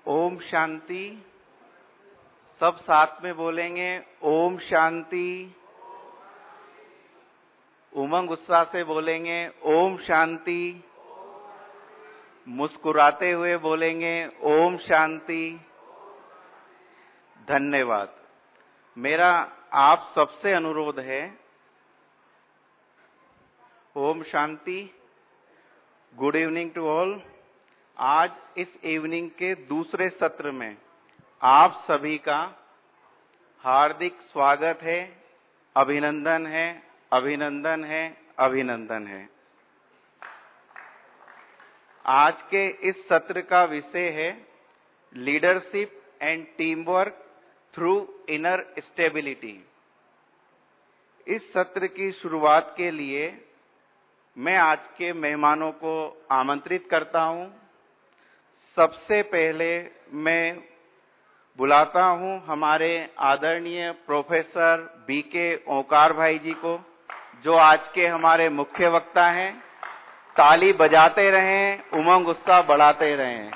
ओम शांति। सब साथ में बोलेंगे ओम शांति। उमंग उत्साह से बोलेंगे ओम शांति। मुस्कुराते हुए बोलेंगे ओम शांति। धन्यवाद। मेरा आप सबसे अनुरोध है, Om Shanti. Good evening to all. आज इस इवनिंग के दूसरे सत्र में आप सभी का हार्दिक स्वागत है, अभिनंदन है, अभिनंदन है, अभिनंदन है। आज के इस सत्र का विषय है leadership and team work through inner stability. इस सत्र की शुरुआत के लिए मैं आज के मेहमानों को आमंत्रित करता हूं। सबसे पहले मैं बुलाता हूं हमारे आदरणीय प्रोफेसर बीके ओंकार भाई जी को, जो आज के हमारे मुख्य वक्ता हैं। ताली बजाते रहें, उमंग उत्साह बढ़ाते रहें।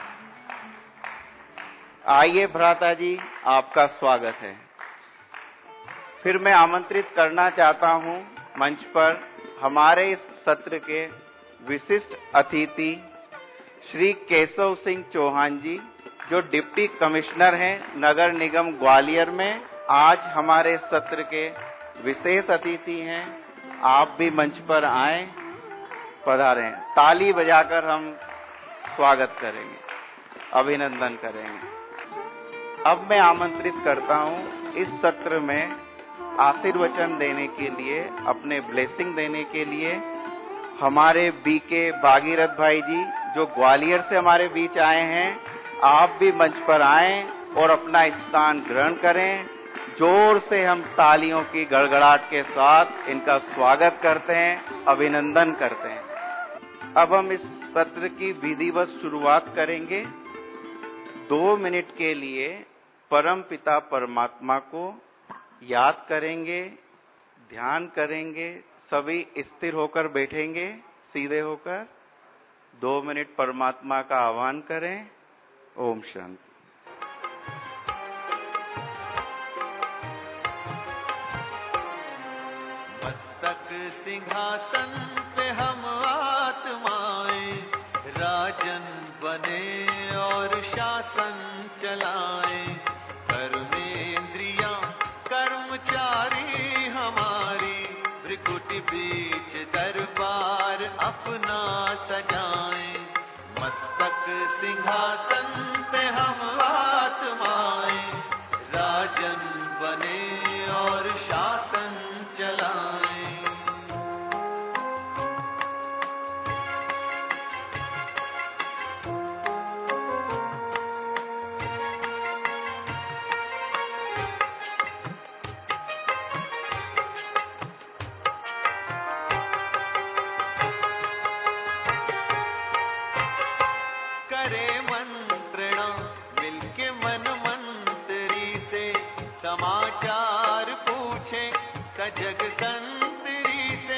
आइए भ्राता जी, आपका स्वागत है। फिर मैं आमंत्रित करना चाहता हूं मंच पर हमारे इस सत्र के विशिष्ट अतिथि श्री केशव सिंह चौहान जी, जो डिप्टी कमिश्नर हैं नगर निगम ग्वालियर में। आज हमारे सत्र के विशेष अतिथि हैं। आप भी मंच पर आएं, पधारें। ताली बजाकर हम स्वागत करेंगे, अभिनंदन करेंगे। अब मैं आमंत्रित करता हूं इस सत्र में आशीर्वचन देने के लिए, अपने ब्लेसिंग देने के लिए हमारे बीके भागीरथ भाई जी, जो ग्वालियर से हमारे बीच आए हैं। आप भी मंच पर आएं और अपना स्थान ग्रहण करें। जोर से हम तालियों की गड़गड़ाहट के साथ इनका स्वागत करते हैं, अभिनंदन करते हैं। अब हम इस सत्र की विधिवत शुरुआत करेंगे। 2 मिनट के लिए परम पिता परमात्मा को याद करेंगे, ध्यान करेंगे। सभी स्थिर होकर बैठेंगे, सीधे होकर। 2 मिनट परमात्मा का आह्वान करें। ओम शांति। मस्तक सिंहासन पे हम आत्माएं राजन बने और शासन चलाएं। कर्मेंद्रियां कर्मचारी हमारी, भ्रिकुटि बीच दरबार अपना सजाएं। मस्तक सिंहासन पे हम आत्माएं राजन बने और शासन चलाएं। करे मंत्रणा मिलके मन मंत्री से, समाचार पूछे सजग संतरी से।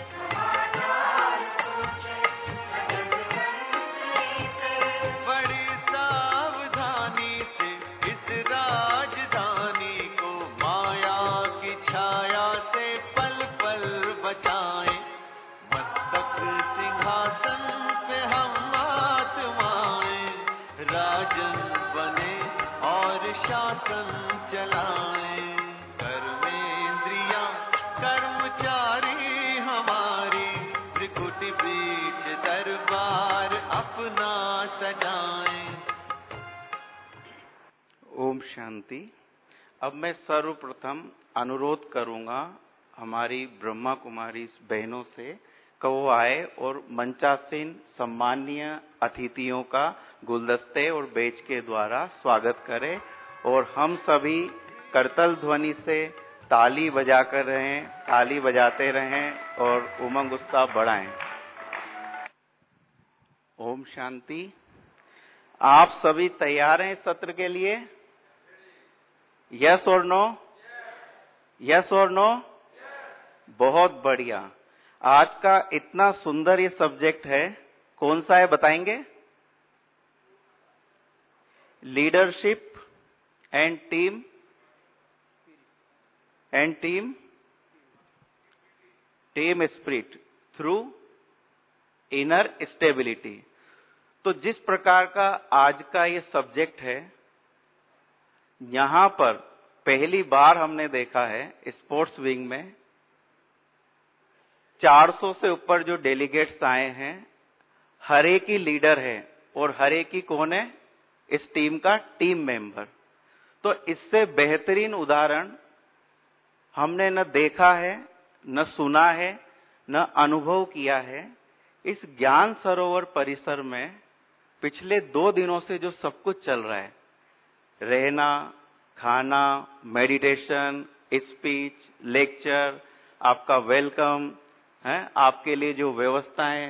बड़ी सावधानी से इस राजधानी को माया की छाया से पल पल बचाएं। मस्तक सिंहासन पे हम आत्माएं राजन बने और शासन चलाएं। कर्मेंद्रियां कर्मचारी हमारी, त्रिकुटी बीच दरबार अपना सजाएं। ओम शांति। अब मैं सर्वप्रथम अनुरोध करूंगा हमारी ब्रह्मा कुमारी बहनों से कि वो आए और मंचासीन सम्माननीय अतिथियों का गुलदस्ते और बेच के द्वारा स्वागत करें। और हम सभी करतल ध्वनि से ताली बजाकर रहें, ताली बजाते रहें और उमंग उत्साह बढ़ाएं। ओम शांति। आप सभी तैयार हैं इस सत्र के लिए? यस और नो? यस और नो? बहुत बढ़िया। आज का इतना सुंदर ये सब्जेक्ट है, कौन सा है बताएंगे? Leadership and team spirit through inner stability. तो जिस प्रकार का आज का ये सब्जेक्ट है, यहां पर पहली बार हमने देखा है स्पोर्ट्स विंग में 400 से ऊपर जो डेलीगेट्स आए हैं, हर एक ही लीडर है और हर एक ही कौन है, इस टीम का टीम मेंबर। तो इससे बेहतरीन उदाहरण हमने न देखा है, न सुना है, न अनुभव किया है। इस ज्ञान सरोवर परिसर में पिछले 2 दिनों से जो सब कुछ चल रहा है, रहना, खाना, मेडिटेशन, स्पीच, लेक्चर, आपका वेलकम है, आपके लिए जो व्यवस्थाएं,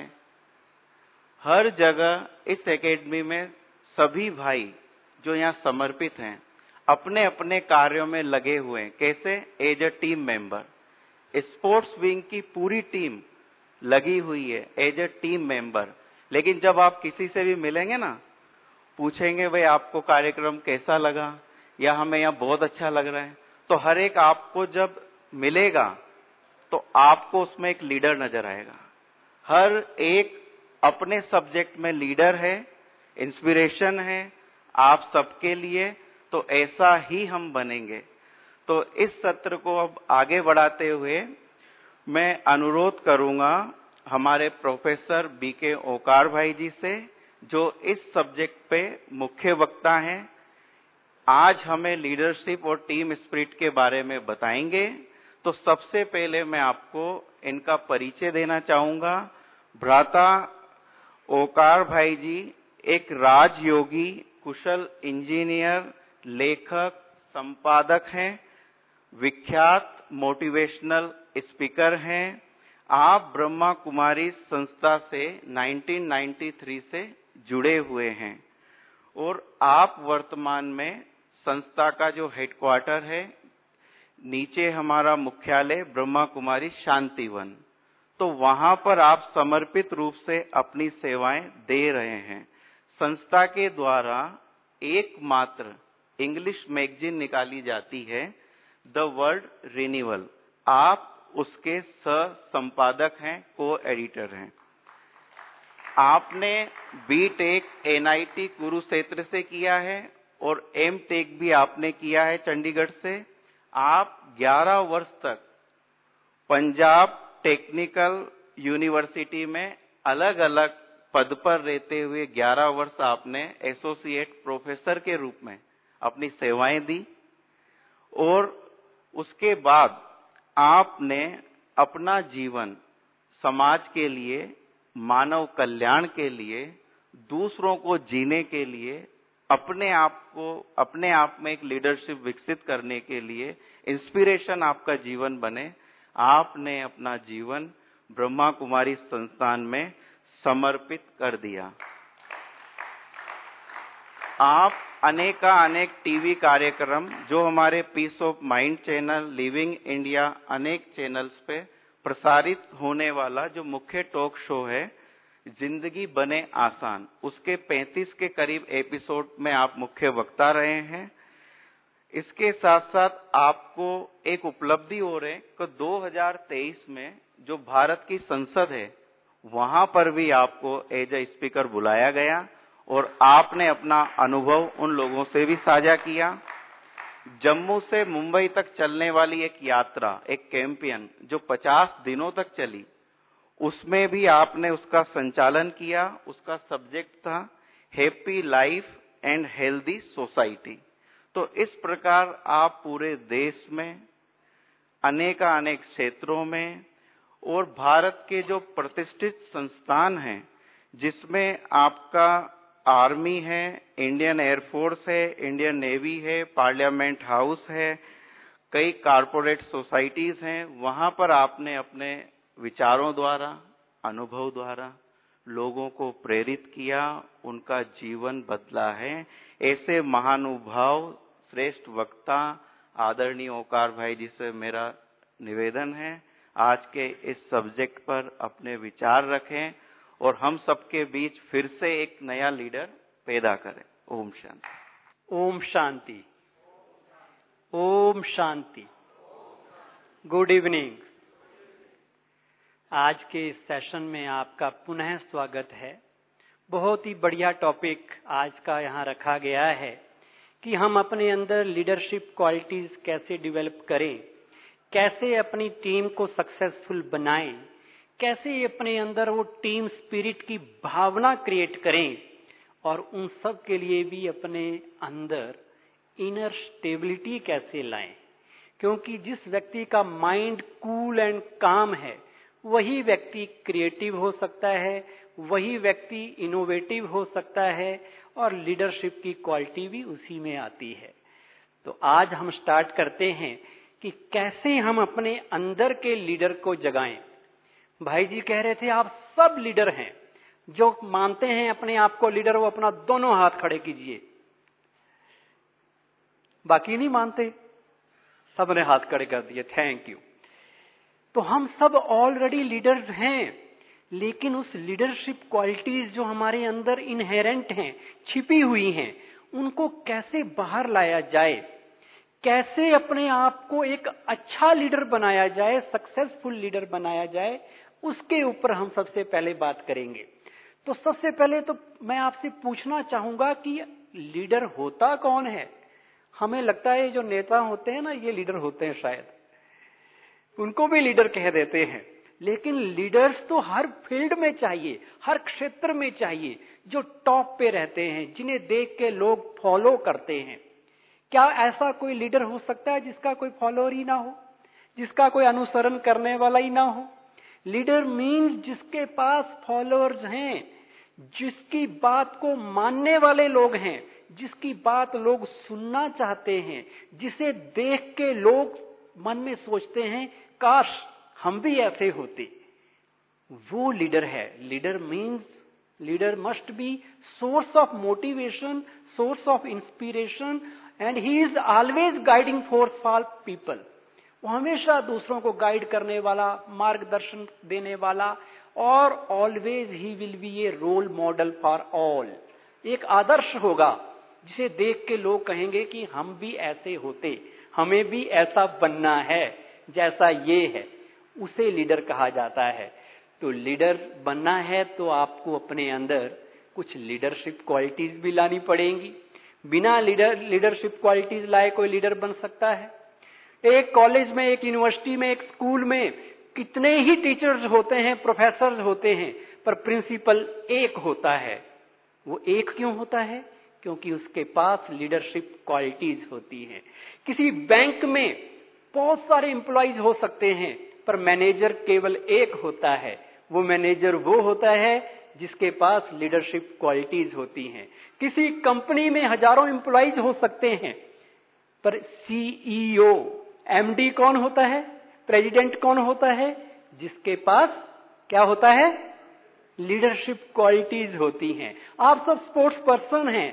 हर जगह इस एकेडमी में सभी भाई जो यहाँ समर्पित हैं, अपने अपने कार्यों में लगे हुए हैं। कैसे? As a team member. Sports wing की पूरी टीम लगी हुई है एज अ टीम मेंबर। लेकिन जब आप किसी से भी मिलेंगे ना, पूछेंगे भाई आपको कार्यक्रम कैसा लगा, या हमें यहाँ बहुत अच्छा लग रहा है, तो हर एक आपको जब मिलेगा तो आपको उसमें एक लीडर नजर आएगा। हर एक अपने सब्जेक्ट में लीडर है, इंस्पिरेशन है आप सबके लिए। तो ऐसा ही हम बनेंगे। तो इस सत्र को अब आगे बढ़ाते हुए मैं अनुरोध करूंगा हमारे प्रोफेसर बीके ओकार भाई जी से, जो इस सब्जेक्ट पे मुख्य वक्ता हैं। आज हमें लीडरशिप और टीम स्पिरिट के बारे में बताएंगे। तो सबसे पहले मैं आपको इनका परिचय देना चाहूंगा। भ्राता ओकार भाई जी एक राजयोगी, कुशल इंजीनियर, लेखक, संपादक हैं, विख्यात मोटिवेशनल स्पीकर हैं। आप ब्रह्मा कुमारी संस्था से 1993 से जुड़े हुए हैं और आप वर्तमान में संस्था का जो हेडक्वार्टर है, नीचे हमारा मुख्यालय ब्रह्मा कुमारी शांतिवन, तो वहां पर आप समर्पित रूप से अपनी सेवाएं दे रहे हैं। संस्था के द्वारा एकमात्र इंग्लिश मैगजीन निकाली जाती है, द वर्ल्ड रिन्यूअल। आप उसके सह संपादक हैं, को एडिटर हैं। आपने बीटेक एनआईटी कुरुक्षेत्र से किया है और एमटेक भी आपने किया है चंडीगढ़ से। आप 11 वर्ष तक पंजाब टेक्निकल यूनिवर्सिटी में अलग अलग पद पर रहते हुए 11 वर्ष आपने एसोसिएट प्रोफेसर के रूप में अपनी सेवाएं दी और उसके बाद आपने अपना जीवन समाज के लिए, मानव कल्याण के लिए, दूसरों को जीने के लिए, अपने आप में एक लीडरशिप विकसित करने के लिए, इंस्पिरेशन आपका जीवन बने, आपने अपना जीवन ब्रह्मा कुमारी संस्थान में समर्पित कर दिया। आप अनेक टीवी कार्यक्रम जो हमारे peace of mind channel, living India, अनेक चैनल्स पे प्रसारित होने वाला जो मुख्य टॉक शो है जिंदगी बने आसान, उसके 35 के करीब एपिसोड में आप मुख्य वक्ता रहे हैं। इसके साथ साथ आपको एक उपलब्धि हो रही है कि 2023 में जो भारत की संसद है, वहां पर भी आपको एज ए स्पीकर बुलाया गया और आपने अपना अनुभव उन लोगों से भी साझा किया। जम्मू से मुंबई तक चलने वाली एक यात्रा, एक कैंपेन जो 50 दिनों तक चली, उसमें भी आपने उसका संचालन किया। उसका सब्जेक्ट था happy life and healthy society. तो इस प्रकार आप पूरे देश में अनेक क्षेत्रों में और भारत के जो प्रतिष्ठित संस्थान हैं, जिसमें आपका आर्मी है, इंडियन एयरफोर्स है, इंडियन नेवी है, पार्लियामेंट हाउस है, कई कारपोरेट सोसाइटीज हैं, वहां पर आपने अपने विचारों द्वारा, अनुभव द्वारा लोगों को प्रेरित किया, उनका जीवन बदला है। ऐसे महानुभाव, श्रेष्ठ वक्ता आदरणीय ओकार भाई जी से मेरा निवेदन है, आज के इस सब्जेक्ट पर अपने विचार रखें और हम सबके बीच फिर से एक नया लीडर पैदा करें। ओम शांति। ओम शांति, ओम शांति। Good evening. आज के इस सेशन में आपका पुनः स्वागत है। बहुत ही बढ़िया टॉपिक आज का यहाँ रखा गया है कि हम अपने अंदर लीडरशिप क्वालिटीज कैसे डेवलप करें, कैसे अपनी टीम को सक्सेसफुल बनाएं, कैसे अपने अंदर वो टीम स्पिरिट की भावना क्रिएट करें और उन सब के लिए भी अपने अंदर इनर स्टेबिलिटी कैसे लाएं। क्योंकि जिस व्यक्ति का माइंड कूल एंड काम है वही व्यक्ति क्रिएटिव हो सकता है, वही व्यक्ति इनोवेटिव हो सकता है और लीडरशिप की क्वालिटी भी उसी में आती है। तो आज हम स्टार्ट करते हैं कि कैसे हम अपने अंदर के लीडर को जगाएं। भाई जी कह रहे थे आप सब लीडर हैं, जो मानते हैं अपने आप को लीडर वो अपना दोनों हाथ खड़े कीजिए। बाकी नहीं मानते, सबने हाथ खड़े कर दिए, थैंक यू। तो हम सब ऑलरेडी लीडर्स हैं, लेकिन उस लीडरशिप क्वालिटीज जो हमारे अंदर इनहेरेंट हैं, छिपी हुई हैं, उनको कैसे बाहर लाया जाए, कैसे अपने आप को एक अच्छा लीडर बनाया जाए, सक्सेसफुल लीडर बनाया जाए, उसके ऊपर हम सबसे पहले बात करेंगे। तो सबसे पहले तो मैं आपसे पूछना चाहूंगा कि लीडर होता कौन है। हमें लगता है जो नेता होते हैं ना, ये लीडर होते हैं, शायद उनको भी लीडर कह देते हैं। लेकिन लीडर्स तो हर फील्ड में चाहिए, हर क्षेत्र में चाहिए, जो टॉप पे रहते हैं, जिन्हें देख के लोग फॉलो करते हैं। क्या ऐसा कोई लीडर हो सकता है जिसका कोई फॉलोअर ही ना हो, जिसका कोई अनुसरण करने वाला ही ना हो? लीडर मीन्स जिसके पास फॉलोअर्स हैं, जिसकी बात को मानने वाले लोग हैं, जिसकी बात लोग सुनना चाहते हैं, जिसे देख के लोग मन में सोचते हैं काश हम भी ऐसे होते, वो लीडर है। Leader means leader must be source of motivation, source of inspiration and he is always guiding force for people. वो हमेशा दूसरों को गाइड करने वाला, मार्गदर्शन देने वाला, और always he will be a role model for all. एक आदर्श होगा जिसे देख के लोग कहेंगे कि हम भी ऐसे होते, हमें भी ऐसा बनना है जैसा ये है, उसे लीडर कहा जाता है। तो लीडर बनना है तो आपको अपने अंदर कुछ लीडरशिप क्वालिटीज भी लानी पड़ेंगी। बिना लीडरशिप क्वालिटीज लाए कोई लीडर बन सकता है? एक कॉलेज में, एक यूनिवर्सिटी में, एक स्कूल में कितने ही टीचर्स होते हैं, प्रोफेसर्स होते हैं, पर प्रिंसिपल एक होता है। वो एक क्यों होता है? क्योंकि उसके पास लीडरशिप क्वालिटीज होती हैं। किसी बैंक में बहुत सारे एम्प्लॉइज हो सकते हैं, पर मैनेजर केवल एक होता है। वो मैनेजर वो होता है जिसके पास लीडरशिप क्वालिटीज होती हैं। किसी कंपनी में हजारों एम्प्लॉइज हो सकते हैं, पर सीईओ, एमडी कौन होता है, प्रेसिडेंट कौन होता है? जिसके पास क्या होता है? लीडरशिप क्वालिटीज होती हैं। आप सब स्पोर्ट्स पर्सन हैं,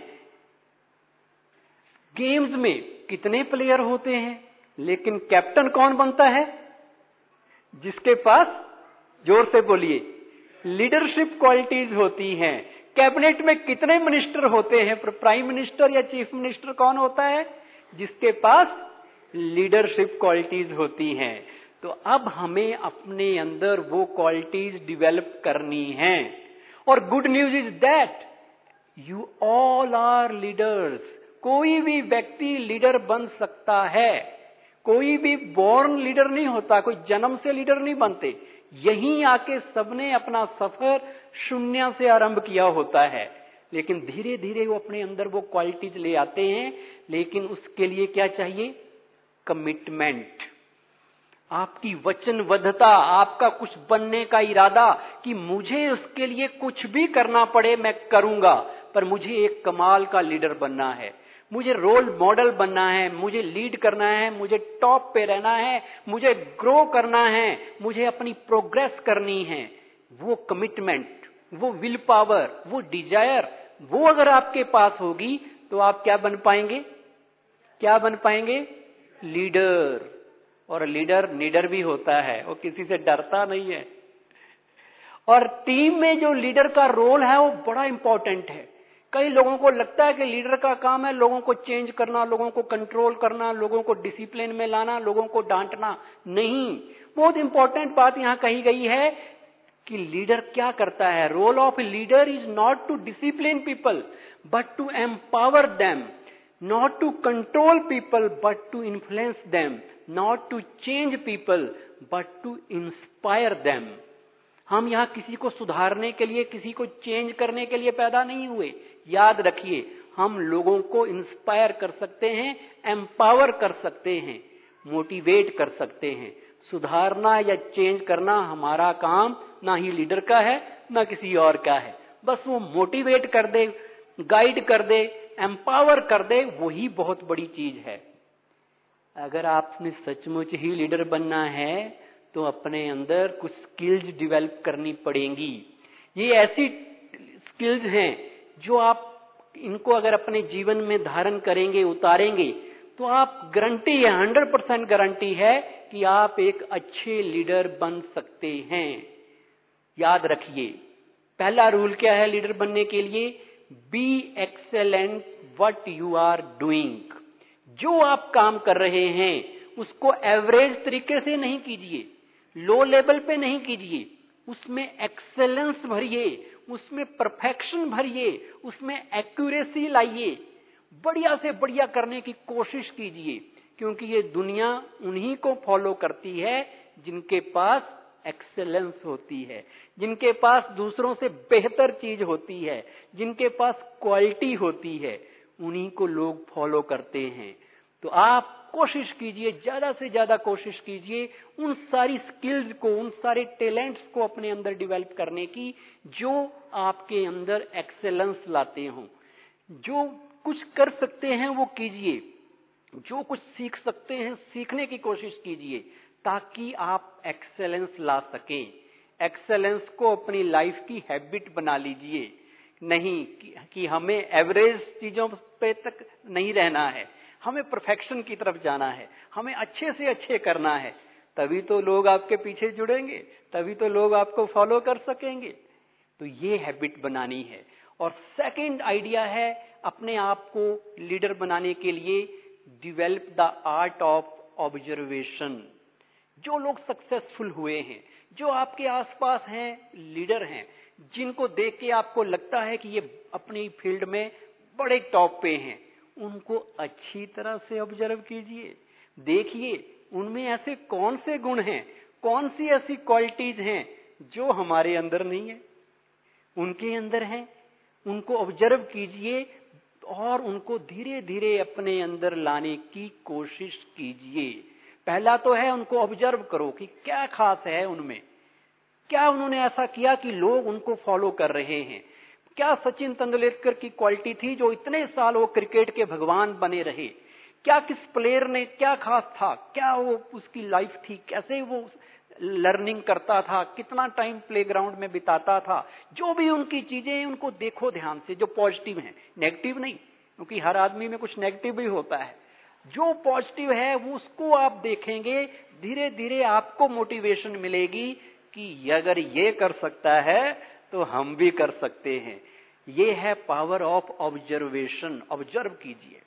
गेम्स में कितने प्लेयर होते हैं, लेकिन कैप्टन कौन बनता है? जिसके पास, जोर से बोलिए, लीडरशिप क्वालिटीज होती हैं। कैबिनेट में कितने मिनिस्टर होते हैं, पर प्राइम मिनिस्टर या चीफ मिनिस्टर कौन होता है? जिसके पास लीडरशिप क्वालिटीज होती हैं। तो अब हमें अपने अंदर वो क्वालिटीज डेवलप करनी हैं। और good news is that you all are leaders. कोई भी व्यक्ति लीडर बन सकता है। कोई भी बॉर्न लीडर नहीं होता, कोई जन्म से लीडर नहीं बनते। यहीं आके सबने अपना सफर शून्य से आरंभ किया होता है, लेकिन धीरे धीरे वो अपने अंदर वो क्वालिटीज ले आते हैं। लेकिन उसके लिए क्या चाहिए? कमिटमेंट, आपकी वचनबद्धता, आपका कुछ बनने का इरादा कि मुझे उसके लिए कुछ भी करना पड़े मैं करूंगा, पर मुझे एक कमाल का लीडर बनना है, मुझे रोल मॉडल बनना है, मुझे लीड करना है, मुझे टॉप पे रहना है, मुझे ग्रो करना है, मुझे अपनी प्रोग्रेस करनी है। वो कमिटमेंट, वो विल पावर, वो डिजायर, वो अगर आपके पास होगी तो आप क्या बन पाएंगे? क्या बन पाएंगे? लीडर। और लीडर निडर भी होता है, वो किसी से डरता नहीं है। और टीम में जो लीडर का रोल है वो बड़ा इंपॉर्टेंट है। कई लोगों को लगता है कि लीडर का काम है लोगों को चेंज करना, लोगों को कंट्रोल करना, लोगों को डिसिप्लिन में लाना, लोगों को डांटना। नहीं, बहुत इंपॉर्टेंट बात यहां कही गई है कि लीडर क्या करता है। Role of leader is not to discipline people but to empower them, not to control people but to influence them, not to change people but to inspire them. हम यहां किसी को सुधारने के लिए, किसी को चेंज करने के लिए पैदा नहीं हुए। याद रखिए, हम लोगों को इंस्पायर कर सकते हैं, एम्पावर कर सकते हैं, मोटिवेट कर सकते हैं। सुधारना या चेंज करना हमारा काम ना ही लीडर का है ना किसी और का है। बस वो मोटिवेट कर दे, गाइड कर दे, एम्पावर कर दे, वही बहुत बड़ी चीज है। अगर आपने सचमुच ही लीडर बनना है तो अपने अंदर कुछ स्किल्स डेवलप करनी पड़ेंगी। ये ऐसी स्किल्स हैं जो आप इनको अगर अपने जीवन में धारण करेंगे, उतारेंगे, तो आप गारंटी है, 100% गारंटी है कि आप एक अच्छे लीडर बन सकते हैं। याद रखिए, पहला रूल क्या है लीडर बनने के लिए? Be excellent what you are doing. जो आप काम कर रहे हैं उसको एवरेज तरीके से नहीं कीजिए, लो लेवल पे नहीं कीजिए, उसमें एक्सेलेंस भरिए, उसमें परफेक्शन भरिए, उसमें एक्यूरेसी लाइए, बढ़िया से बढ़िया करने की कोशिश कीजिए। क्योंकि ये दुनिया उन्हीं को फॉलो करती है जिनके पास एक्सेलेंस होती है, जिनके पास दूसरों से बेहतर चीज होती है, जिनके पास क्वालिटी होती है, उन्हीं को लोग फॉलो करते हैं। तो आप कोशिश कीजिए, ज्यादा से ज्यादा कोशिश कीजिए उन सारी स्किल्स को, उन सारे टैलेंट्स को अपने अंदर डेवलप करने की जो आपके अंदर एक्सेलेंस लाते हों। जो कुछ कर सकते हैं वो कीजिए, जो कुछ सीख सकते हैं सीखने की कोशिश कीजिए, ताकि आप एक्सेलेंस ला सकें। एक्सेलेंस को अपनी लाइफ की हैबिट बना लीजिए। नहीं कि हमें एवरेज चीजों पे तक नहीं रहना है, हमें परफेक्शन की तरफ जाना है, हमें अच्छे से अच्छे करना है। तभी तो लोग आपके पीछे जुड़ेंगे, तभी तो लोग आपको फॉलो कर सकेंगे। तो ये हैबिट बनानी है। और सेकंड आइडिया है अपने आप को लीडर बनाने के लिए, develop the art of observation. जो लोग सक्सेसफुल हुए हैं, जो आपके आसपास हैं, लीडर हैं, जिनको देख के आपको लगता है कि ये अपनी फील्ड में बड़े टॉप पे हैं, उनको अच्छी तरह से ऑब्जर्व कीजिए। देखिए उनमें ऐसे कौन से गुण हैं, कौन सी ऐसी क्वालिटीज हैं जो हमारे अंदर नहीं है, उनके अंदर हैं। उनको ऑब्जर्व कीजिए और उनको धीरे धीरे अपने अंदर लाने की कोशिश कीजिए। पहला तो है उनको ऑब्जर्व करो कि क्या खास है उनमें, क्या उन्होंने ऐसा किया कि लोग उनको फॉलो कर रहे हैं। क्या सचिन तेंदुलकर की क्वालिटी थी जो इतने साल वो क्रिकेट के भगवान बने रहे? क्या किस प्लेयर ने क्या खास था, क्या वो उसकी लाइफ थी, कैसे वो लर्निंग करता था, कितना टाइम प्लेग्राउंड में बिताता था। जो भी उनकी चीजें हैं उनको देखो ध्यान से, जो पॉजिटिव हैं, नेगेटिव नहीं, क्योंकि हर आदमी में कुछ नेगेटिव भी होता है। जो पॉजिटिव है वो उसको आप देखेंगे, धीरे धीरे आपको मोटिवेशन मिलेगी कि अगर ये कर सकता है तो हम भी कर सकते हैं। ये है पावर ऑफ ऑब्जर्वेशन। ऑब्जर्व कीजिए।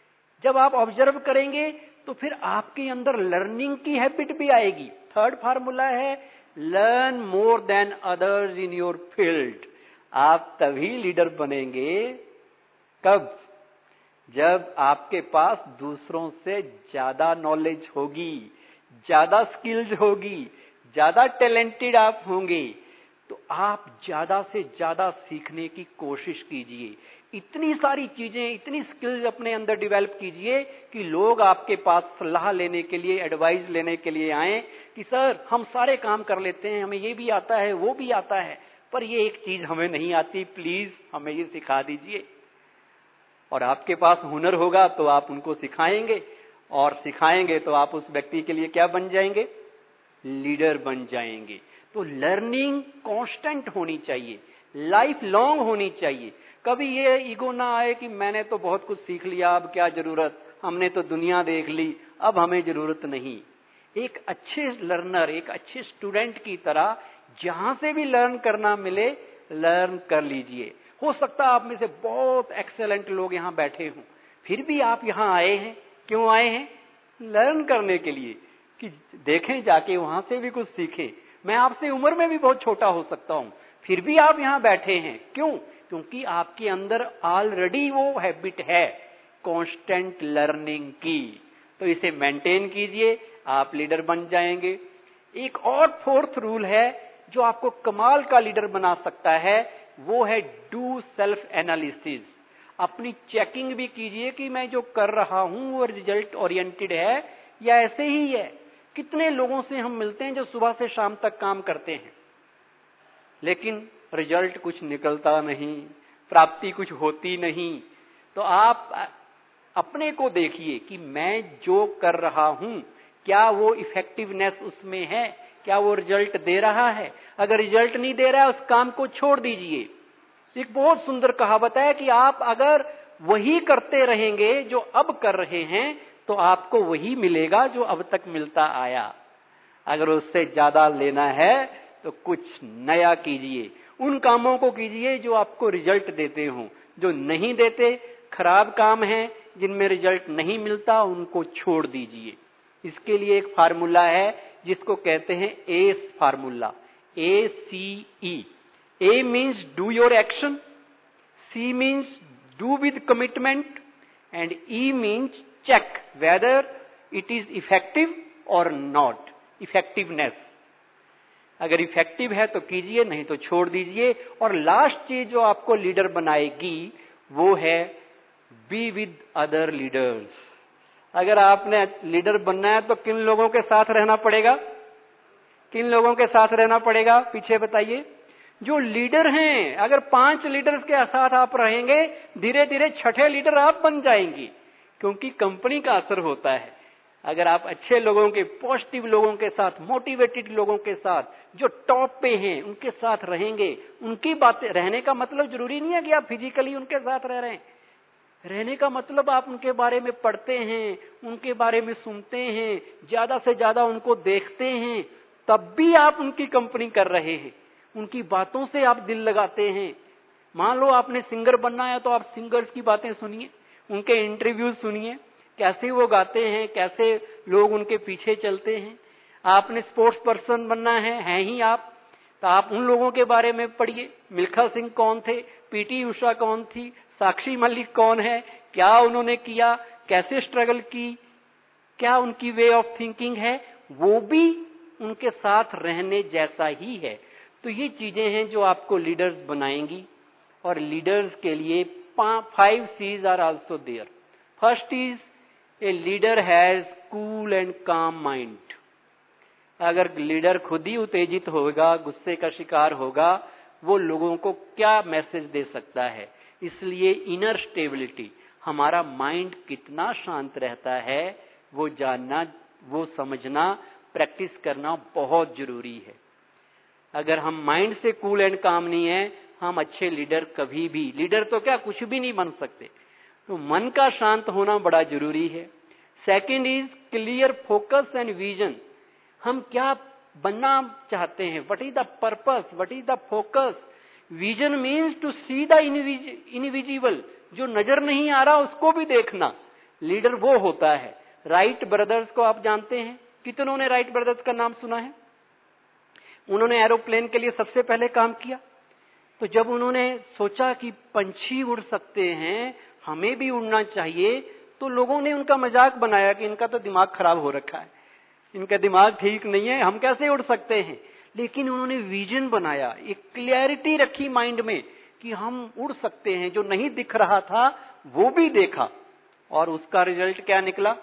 जब आप ऑब्जर्व करेंगे तो फिर आपके अंदर लर्निंग की हैबिट भी आएगी। थर्ड फार्मूला है learn more than others in your field. आप तभी लीडर बनेंगे कब? जब आपके पास दूसरों से ज्यादा नॉलेज होगी, ज्यादा स्किल्स होगी, ज्यादा टैलेंटेड आप होंगे, तो आप ज्यादा से ज्यादा सीखने की कोशिश कीजिए। इतनी सारी चीजें, इतनी स्किल्स अपने अंदर डेवलप कीजिए कि लोग आपके पास सलाह लेने के लिए, एडवाइस लेने के लिए आए कि सर हम सारे काम कर लेते हैं, हमें ये भी आता है, वो भी आता है, पर ये एक चीज हमें नहीं आती, प्लीज हमें ये सिखा दीजिए। और आपके पास हुनर होगा तो आप उनको सिखाएंगे, और सिखाएंगे तो आप उस व्यक्ति के लिए क्या बन जाएंगे? लीडर बन जाएंगे। तो लर्निंग कांस्टेंट होनी चाहिए, लाइफ लॉन्ग होनी चाहिए। कभी ये ईगो ना आए कि मैंने तो बहुत कुछ सीख लिया, अब क्या जरूरत, हमने तो दुनिया देख ली, अब हमें जरूरत नहीं। एक अच्छे लर्नर, एक अच्छे स्टूडेंट की तरह जहां से भी लर्न करना मिले लर्न कर लीजिए। हो सकता है आप में से बहुत एक्सेलेंट लोग यहां बैठे हों, फिर भी आप यहां आए हैं। क्यों आए हैं? लर्न करने के लिए, कि देखें, जाके वहां से भी कुछ सीखें। मैं आपसे उम्र में भी बहुत छोटा हो सकता हूं, फिर भी आप यहां बैठे हैं। क्यों? क्योंकि आपके अंदर ऑलरेडी वो हैबिट है कांस्टेंट लर्निंग की। तो इसे मेंटेन कीजिए, आप लीडर बन जाएंगे। एक और फोर्थ रूल है जो आपको कमाल का लीडर बना सकता है, वो है डू सेल्फ एनालिसिस। अपनी चेकिंग भी कीजिए कि मैं जो कर रहा हूं वो रिजल्ट ओरिएंटेड है या ऐसे ही है। कितने लोगों से हम मिलते हैं जो सुबह से शाम तक काम करते हैं, लेकिन रिजल्ट कुछ निकलता नहीं, प्राप्ति कुछ होती नहीं। तो आप अपने को देखिए कि मैं जो कर रहा हूं क्या वो इफेक्टिवनेस उसमें है, क्या वो रिजल्ट दे रहा है। अगर रिजल्ट नहीं दे रहा है, उस काम को छोड़ दीजिए। एक बहुत सुंदर कहावत है कि आप अगर वही करते रहेंगे जो अब कर रहे हैं, तो आपको वही मिलेगा जो अब तक मिलता आया। अगर उससे ज्यादा लेना है तो कुछ नया कीजिए, उन कामों को कीजिए जो आपको रिजल्ट देते हों। जो नहीं देते, खराब काम है, जिनमें रिजल्ट नहीं मिलता, उनको छोड़ दीजिए। इसके लिए एक फार्मूला है जिसको कहते हैं ace formula, ACE। A means do your action, C means do with commitment, and E means check whether it is effective or not, effectiveness। अगर इफेक्टिव है तो कीजिए, नहीं तो छोड़ दीजिए। और लास्ट चीज जो आपको लीडर बनाएगी वो है बी विद अदर लीडर्स। अगर आपने लीडर बनना है तो किन लोगों के साथ रहना पड़ेगा? किन लोगों के साथ रहना पड़ेगा? पीछे बताइए। जो लीडर हैं, अगर 5 लीडर्स के साथ आप रहेंगे, धीरे धीरे छठे लीडर आप बन जाएंगे, क्योंकि कंपनी का असर होता है। अगर आप अच्छे लोगों के, पॉजिटिव लोगों के साथ, मोटिवेटेड लोगों के साथ, जो टॉप पे हैं, उनके साथ रहेंगे, उनकी बातें, रहने का मतलब जरूरी नहीं है कि आप फिजिकली उनके साथ रह रहे हैं। रहने का मतलब आप उनके बारे में पढ़ते हैं, उनके बारे में सुनते हैं, ज्यादा से ज्यादा उनको देखते हैं, तब भी आप उनकी कंपनी कर रहे हैं। उनकी बातों से आप दिल लगाते हैं। मान लो आपने सिंगर बनना है तो आप सिंगर्स की बातें सुनिए, उनके इंटरव्यूज सुनिए, कैसे वो गाते हैं, कैसे लोग उनके पीछे चलते हैं। आपने स्पोर्ट्स पर्सन बनना है ही आप, तो आप उन लोगों के बारे में पढ़िए। मिल्खा सिंह कौन थे, पीटी उषा कौन थी, साक्षी मलिक कौन है, क्या उन्होंने किया, कैसे स्ट्रगल की, क्या उनकी वे ऑफ थिंकिंग है, वो भी उनके साथ रहने जैसा ही है। तो ये चीजें हैं जो आपको लीडर्स बनाएंगी। और लीडर्स के लिए 5 C's are also there. First is a leader has cool and calm mind. अगर लीडर खुद ही उत्तेजित होगा, गुस्से का शिकार होगा, वो लोगों को क्या मैसेज दे सकता है। इसलिए इनर स्टेबिलिटी, हमारा माइंड कितना शांत रहता है, वो जानना, वो समझना, प्रैक्टिस करना बहुत जरूरी है। अगर हम माइंड से कूल एंड काम नहीं है, हम अच्छे लीडर कभी भी, लीडर तो क्या कुछ भी नहीं बन सकते। तो मन का शांत होना बड़ा जरूरी है। Second is clear focus and vision. हम क्या बनना चाहते हैं, what is the purpose, what is the focus. Vision means to see the invisible, जो नजर नहीं आ रहा उसको भी देखना। लीडर वो होता है। राइट ब्रदर्स को आप जानते हैं, कितनों ने राइट ब्रदर्स का नाम सुना है? उन्होंने एरोप्लेन के लिए सबसे पहले काम किया। तो जब उन्होंने सोचा कि पंछी उड़ सकते हैं, हमें भी उड़ना चाहिए, तो लोगों ने उनका मजाक बनाया कि इनका तो दिमाग खराब हो रखा है, इनका दिमाग ठीक नहीं है, हम कैसे उड़ सकते हैं। लेकिन उन्होंने विजन बनाया, एक क्लैरिटी रखी माइंड में कि हम उड़ सकते हैं। जो नहीं दिख रहा था वो भी देखा, और उसका रिजल्ट क्या निकला?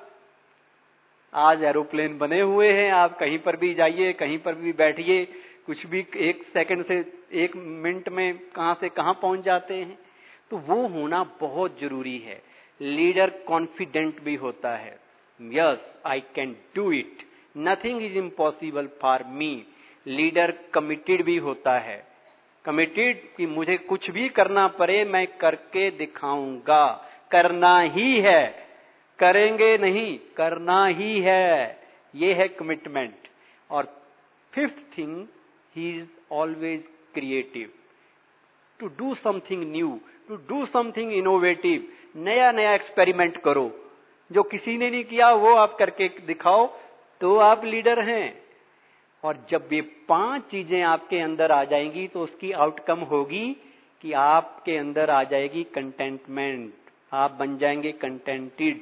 आज एरोप्लेन बने हुए हैं। आप कहीं पर भी जाइए, कहीं पर भी बैठिए, कुछ भी 1 सेकंड से 1 मिनट में कहां से कहां पहुंच जाते हैं। तो वो होना बहुत जरूरी है। लीडर कॉन्फिडेंट भी होता है। Yes, I can do it, nothing is impossible for me. Leader committed भी होता है। कमिटेड कि मुझे कुछ भी करना पड़े, मैं करके दिखाऊंगा, करना ही है, करेंगे नहीं, करना ही है। ये है कमिटमेंट। और fifth thing, he is always creative. To do something new, to do something innovative. नया नया एक्सपेरिमेंट करो, जो किसी ने नहीं किया वो आप करके दिखाओ, तो आप लीडर हैं। और जब ये 5 चीजें आपके अंदर आ जाएंगी तो उसकी आउटकम होगी कि आपके अंदर आ जाएगी कंटेंटमेंट, आप बन जाएंगे कंटेंटेड,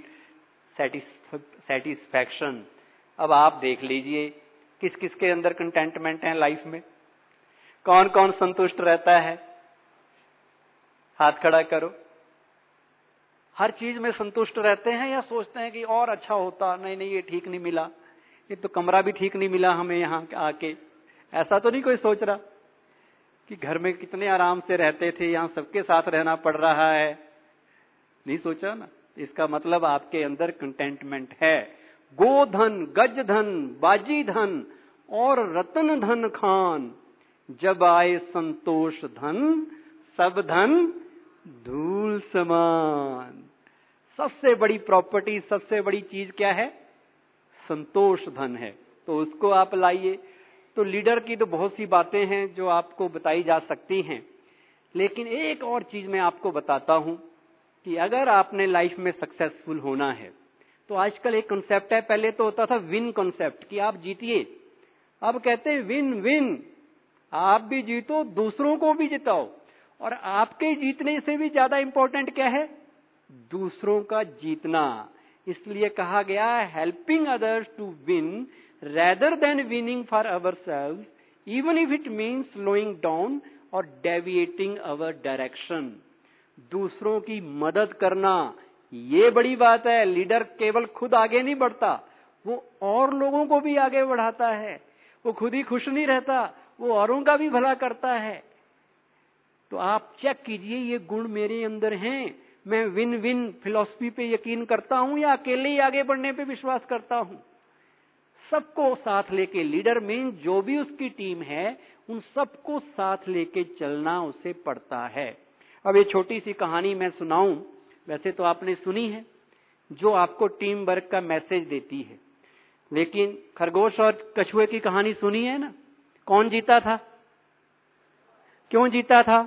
सेटिस्फैक्शन। अब आप देख लीजिए किस किस के अंदर कंटेंटमेंट है लाइफ में, कौन कौन संतुष्ट रहता है, हाथ खड़ा करो। हर चीज में संतुष्ट रहते हैं या सोचते हैं कि और अच्छा होता, नहीं नहीं ये ठीक नहीं मिला, ये तो कमरा भी ठीक नहीं मिला हमें यहाँ आके। ऐसा तो नहीं कोई सोच रहा कि घर में कितने आराम से रहते थे, यहाँ सबके साथ रहना पड़ रहा है, नहीं सोचा ना। इसका मतलब आपके अंदर कंटेंटमेंट है। गोधन, गज धन, बाजी धन और रतन धन खान, जब आए संतोष धन, सब धन धूल समान। सबसे बड़ी प्रॉपर्टी, सबसे बड़ी चीज क्या है? संतोष धन है। तो उसको आप लाइए। तो लीडर की तो बहुत सी बातें हैं जो आपको बताई जा सकती हैं, लेकिन एक और चीज मैं आपको बताता हूं कि अगर आपने लाइफ में सक्सेसफुल होना है तो आजकल एक कॉन्सेप्ट है, पहले तो होता था विन कॉन्सेप्ट कि आप जीतिए, अब कहते हैं विन विन, आप भी जीतो, दूसरों को भी जिताओ। और आपके जीतने से भी ज्यादा इंपॉर्टेंट क्या है? दूसरों का जीतना। इसलिए कहा गया helping others to win rather than winning for ourselves, even if it means slowing down or deviating our direction। दूसरों की मदद करना ये बड़ी बात है। लीडर केवल खुद आगे नहीं बढ़ता, वो और लोगों को भी आगे बढ़ाता है। वो खुद ही खुश नहीं रहता, वो औरों का भी भला करता है। तो आप चेक कीजिए ये गुण मेरे अंदर हैं। मैं विन विन फिलॉसफी पे यकीन करता हूं या अकेले ही आगे बढ़ने पे विश्वास करता हूं। सबको साथ लेके, लीडर में जो भी उसकी टीम है उन सबको साथ लेके चलना उसे पड़ता है। अब ये छोटी सी कहानी मैं सुनाऊं, वैसे तो आपने सुनी है, जो आपको टीम वर्क का मैसेज देती है। लेकिन खरगोश और कछुए की कहानी सुनी है ना? कौन जीता था? क्यों जीता था?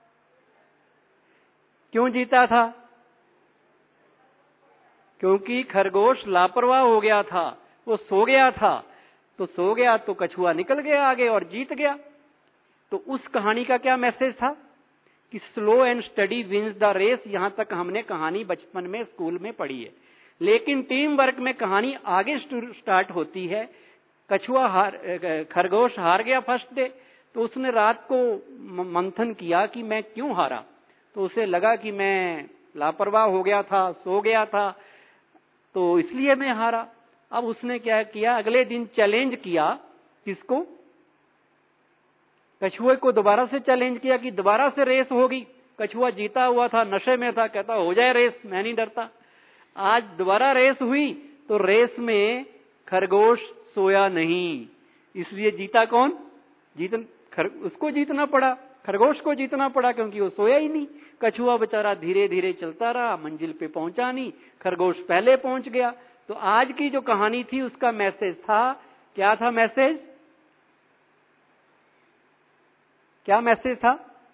क्यों जीता था? क्योंकि खरगोश लापरवाह हो गया था, वो सो गया था। तो सो गया तो कछुआ निकल गया आगे और जीत गया। तो उस कहानी का क्या मैसेज था कि slow and steady wins the race. यहां तक हमने कहानी बचपन में स्कूल में पढ़ी है, लेकिन टीम वर्क में कहानी आगे स्टार्ट होती है। खरगोश हार गया फर्स्ट डे, तो उसने रात को मंथन किया कि मैं क्यों हारा। तो उसे लगा कि मैं लापरवाह हो गया था, सो गया था, तो इसलिए मैं हारा। अब उसने क्या किया, अगले दिन चैलेंज किया, किसको? कछुए को दोबारा से चैलेंज किया कि दोबारा से रेस होगी। कछुआ जीता हुआ था, नशे में था, कहता हो जाए रेस, मैं नहीं डरता। आज दोबारा रेस हुई तो रेस में खरगोश सोया नहीं, इसलिए जीता कौन? उसको जीतना पड़ा, खरगोश को जीतना पड़ा, क्योंकि वो सोया ही नहीं। कछुआ बेचारा धीरे धीरे चलता रहा, मंजिल पे पहुंचा नहीं, खरगोश पहले पहुंच गया। तो आज की जो कहानी थी उसका मैसेज था, क्या था मैसेज? क्या मैसेज था?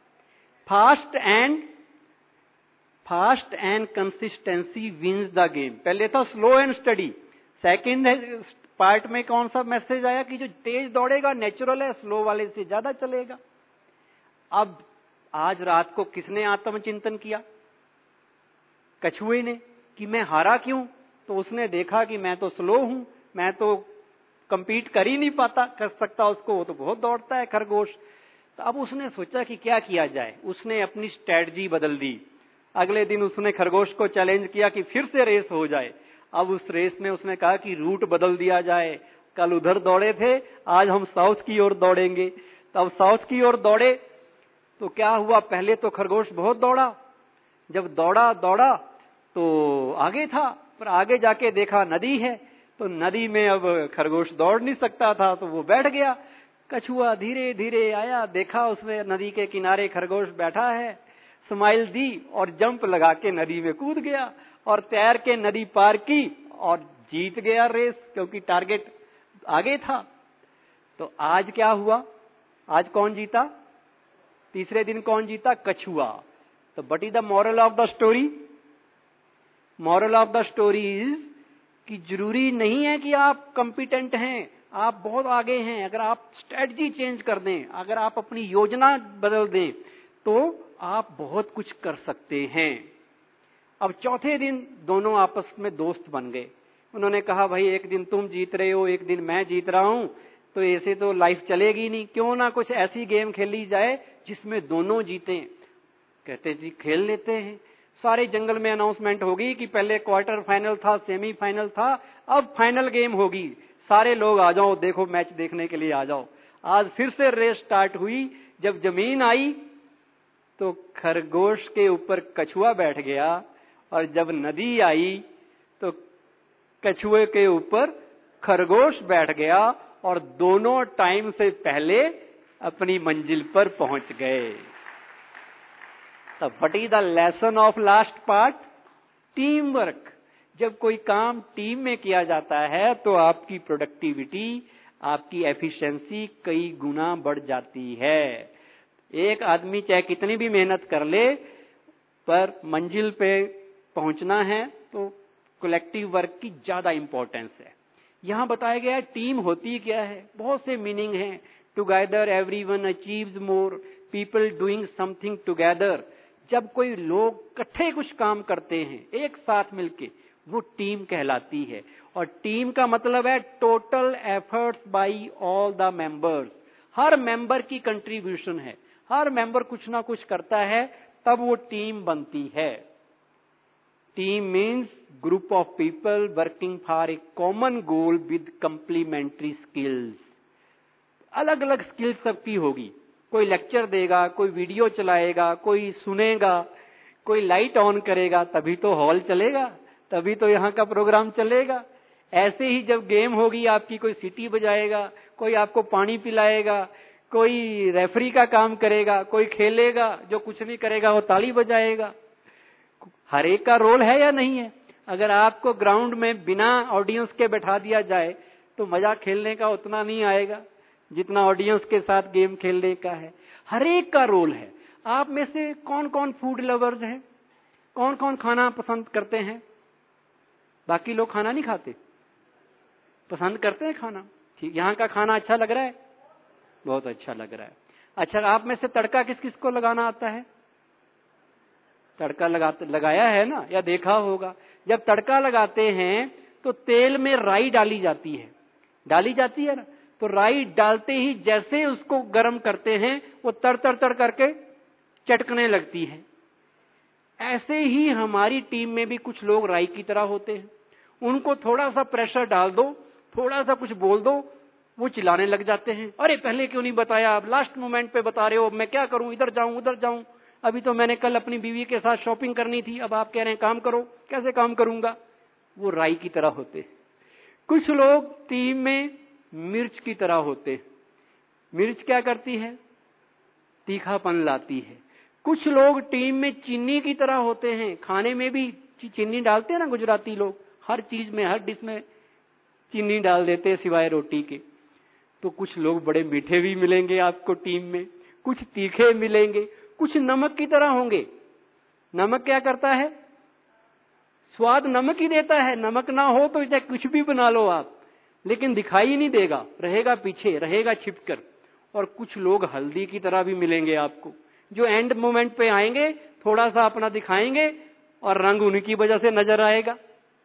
Fast and consistency wins the game. पहले था slow and steady. Second part में कौन सा मैसेज आया कि जो तेज दौड़ेगा नेचुरल है, स्लो वाले से ज्यादा चलेगा। अब आज रात को किसने आत्मचिंतन किया? कछुए ने, कि मैं हारा क्यों? तो उसने देखा कि मैं तो स्लो हूं, मैं तो कंपीट कर ही नहीं कर सकता उसको, वो तो बहुत दौड़ता है खरगोश। तो अब उसने सोचा कि क्या किया जाए। उसने अपनी स्ट्रेटजी बदल दी। अगले दिन उसने खरगोश को चैलेंज किया कि फिर से रेस हो जाए। अब उस रेस में उसने कहा कि रूट बदल दिया जाए, कल उधर दौड़े थे, आज हम साउथ की ओर दौड़ेंगे। तब साउथ की ओर दौड़े तो क्या हुआ, पहले तो खरगोश बहुत दौड़ा, जब दौड़ा तो आगे था, पर आगे जाके देखा नदी है, तो नदी में अब खरगोश दौड़ नहीं सकता था, तो वो बैठ गया। कछुआ धीरे धीरे आया, देखा उसमें नदी के किनारे खरगोश बैठा है, स्माइल दी और जंप लगा के नदी में कूद गया और तैर के नदी पार की और जीत गया रेस, क्योंकि टारगेट आगे था। तो आज क्या हुआ? आज कौन जीता? तीसरे दिन कौन जीता? कछुआ। तो what is the moral of the story? Moral of the story is कि जरूरी नहीं है कि आप कॉम्पिटेंट हैं, आप बहुत आगे हैं। अगर आप स्ट्रेटजी चेंज कर दें, अगर आप अपनी योजना बदल दें, तो आप बहुत कुछ कर सकते हैं। अब चौथे दिन दोनों आपस में दोस्त बन गए। उन्होंने कहा भाई एक दिन तुम जीत रहे हो, एक दिन मैं जीत रहा हूं, तो ऐसे तो लाइफ चलेगी नहीं, क्यों ना कुछ ऐसी गेम खेली जाए जिसमें दोनों जीते। कहते जी खेल लेते हैं। सारे जंगल में अनाउंसमेंट होगी कि पहले क्वार्टर फाइनल था, सेमीफाइनल था, अब फाइनल गेम होगी, सारे लोग आ जाओ, देखो मैच देखने के लिए आ जाओ। आज फिर से रेस स्टार्ट हुई। जब जमीन आई तो खरगोश के ऊपर कछुआ बैठ गया, और जब नदी आई तो कछुए के ऊपर खरगोश बैठ गया, और दोनों टाइम से पहले अपनी मंजिल पर पहुंच गए। तब what is the lesson of last part? Team work. जब कोई काम टीम में किया जाता है तो आपकी प्रोडक्टिविटी, आपकी एफिशिएंसी कई गुना बढ़ जाती है। एक आदमी चाहे कितनी भी मेहनत कर ले, पर मंजिल पे पहुंचना है तो कलेक्टिव वर्क की ज्यादा इंपॉर्टेंस है। यहां बताया गया है टीम होती क्या है, बहुत से मीनिंग हैं। Together everyone achieves more, people doing something together. जब कोई लोग इकट्ठे कुछ काम करते हैं एक साथ मिलके, वो टीम कहलाती है। और टीम का मतलब है total efforts by all the members. हर मेंबर की कंट्रीब्यूशन है, हर मेंबर कुछ ना कुछ करता है, तब वो टीम बनती है। Team means group of people working for a common goal with complementary skills. अलग अलग स्किल्स सबकी होगी। कोई लेक्चर देगा, कोई वीडियो चलाएगा, कोई सुनेगा, कोई लाइट ऑन करेगा, तभी तो हॉल चलेगा, तभी तो यहाँ का प्रोग्राम चलेगा। ऐसे ही जब गेम होगी आपकी, कोई सीटी बजाएगा, कोई आपको पानी पिलाएगा, कोई रेफरी का काम करेगा, कोई खेलेगा, जो कुछ नहीं करेगा वो ताली बजाएगा। हर एक का रोल है या नहीं है? अगर आपको ग्राउंड में बिना ऑडियंस के बैठा दिया जाए तो मजा खेलने का उतना नहीं आएगा जितना ऑडियंस के साथ गेम खेलने का है। हर एक का रोल है। आप में से कौन कौन फूड लवर्स हैं? कौन कौन खाना पसंद करते हैं? बाकी लोग खाना नहीं खाते, पसंद करते हैं खाना। ठीक, यहाँ का खाना अच्छा लग रहा है? बहुत अच्छा लग रहा है। अच्छा, आप में से तड़का किस किस को लगाना आता है? तड़का लगाया है ना, या देखा होगा। जब तड़का लगाते हैं तो तेल में राई डाली जाती है ना। तो राई डालते ही जैसे उसको गर्म करते हैं वो तर तर तर करके चटकने लगती है। ऐसे ही हमारी टीम में भी कुछ लोग राई की तरह होते हैं। उनको थोड़ा सा प्रेशर डाल दो, थोड़ा सा कुछ बोल दो, वो चिल्लाने लग जाते हैं। अरे पहले क्यों नहीं बताया, आप लास्ट मोमेंट पे बता रहे हो, मैं क्या करूं, इधर जाऊं उधर जाऊं, अभी तो मैंने कल अपनी बीवी के साथ शॉपिंग करनी थी, अब आप कह रहे हैं काम करो, कैसे काम करूंगा। वो राई की तरह होते। कुछ लोग टीम में मिर्च की तरह होते। मिर्च क्या करती है? तीखापन लाती है। कुछ लोग टीम में चीनी की तरह होते हैं। खाने में भी चीनी डालते हैं ना गुजराती लोग, हर चीज में, हर डिश में चीनी डाल देते हैं सिवाय रोटी के। तो कुछ लोग बड़े मीठे भी मिलेंगे आपको टीम में, कुछ तीखे मिलेंगे, कुछ नमक की तरह होंगे। नमक क्या करता है? स्वाद नमक ही देता है। नमक ना हो तो इसे कुछ भी बना लो आप, लेकिन दिखाई नहीं देगा, रहेगा पीछे, रहेगा छिपकर। और कुछ लोग हल्दी की तरह भी मिलेंगे आपको, जो एंड मोमेंट पे आएंगे, थोड़ा सा अपना दिखाएंगे और रंग उनकी वजह से नजर आएगा।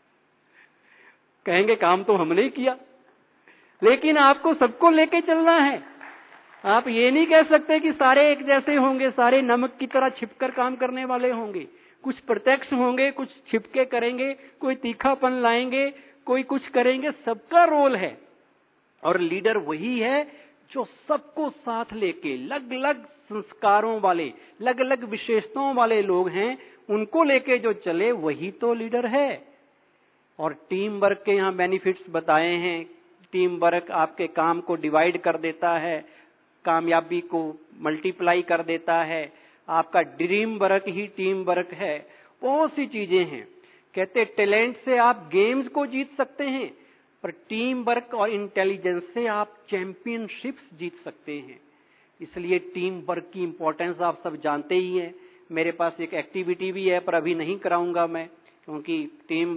कहेंगे काम तो हमने ही किया। लेकिन आपको सबको लेके चलना है। आप ये नहीं कह सकते कि सारे एक जैसे होंगे, सारे नमक की तरह छिपकर काम करने वाले होंगे। कुछ प्रत्यक्ष होंगे, कुछ छिपके करेंगे, कोई तीखापन लाएंगे, कोई कुछ करेंगे। सबका रोल है। और लीडर वही है जो सबको साथ लेके, अलग अलग संस्कारों वाले, अलग अलग विशेषताओं वाले लोग हैं, उनको लेके जो चले वही तो लीडर है। और टीम वर्क के यहाँ बेनिफिट्स बताए हैं। टीम वर्क आपके काम को डिवाइड कर देता है, कामयाबी को मल्टीप्लाई कर देता है। आपका ड्रीम वर्क ही टीम वर्क है। बहुत सी चीजें हैं। कहते टैलेंट से आप गेम्स को जीत सकते हैं, पर टीम वर्क और इंटेलिजेंस से आप चैंपियनशिप्स जीत सकते हैं। इसलिए टीम वर्क की इंपॉर्टेंस आप सब जानते ही हैं। मेरे पास एक एक्टिविटी भी है पर अभी नहीं कराऊंगा मैं, क्योंकि टीम,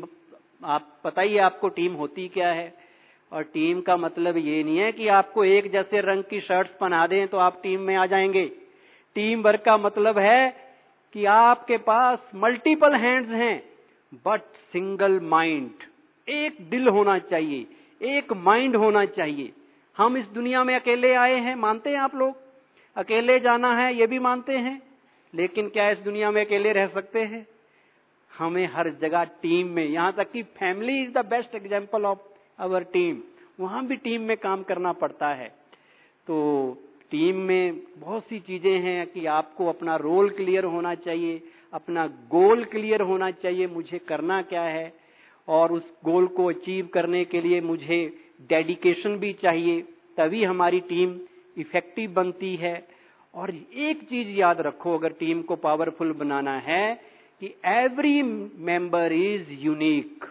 आप पता ही है आपको टीम होती क्या है। और टीम का मतलब ये नहीं है कि आपको एक जैसे रंग की शर्ट्स पहना दें तो आप टीम में आ जाएंगे। टीम वर्क का मतलब है कि आपके पास मल्टीपल हैंड्स हैं बट सिंगल माइंड, एक दिल होना चाहिए, एक माइंड होना चाहिए। हम इस दुनिया में अकेले आए हैं, मानते हैं आप लोग? अकेले जाना है ये भी मानते हैं, लेकिन क्या इस दुनिया में अकेले रह सकते हैं? हमें हर जगह टीम में, यहां तक कि family is the best example of our team, वहां भी टीम में काम करना पड़ता है। तो टीम में बहुत सी चीजें हैं कि आपको अपना रोल क्लियर होना चाहिए, अपना गोल क्लियर होना चाहिए, मुझे करना क्या है, और उस गोल को अचीव करने के लिए मुझे डेडिकेशन भी चाहिए, तभी हमारी टीम इफेक्टिव बनती है। और एक चीज याद रखो, अगर टीम को पावरफुल बनाना है कि every member is unique,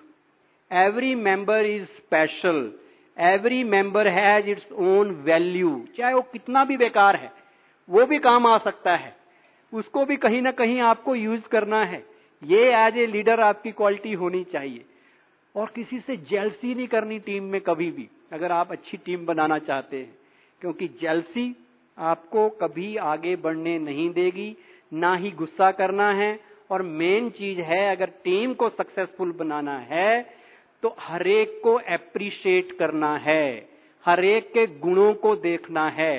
every member is special, every member has its own value. चाहे वो कितना भी बेकार है, वो भी काम आ सकता है, उसको भी कहीं ना कहीं आपको यूज करना है। ये एज ए लीडर आपकी क्वालिटी होनी चाहिए। और किसी से जेलसी नहीं करनी टीम में कभी भी, अगर आप अच्छी टीम बनाना चाहते हैं, क्योंकि जेलसी आपको कभी आगे बढ़ने नहीं देगी, ना ही गुस्सा करना है। और मेन चीज है, अगर टीम को सक्सेसफुल बनाना है तो हरेक को एप्रिशिएट करना है, हरेक के गुणों को देखना है।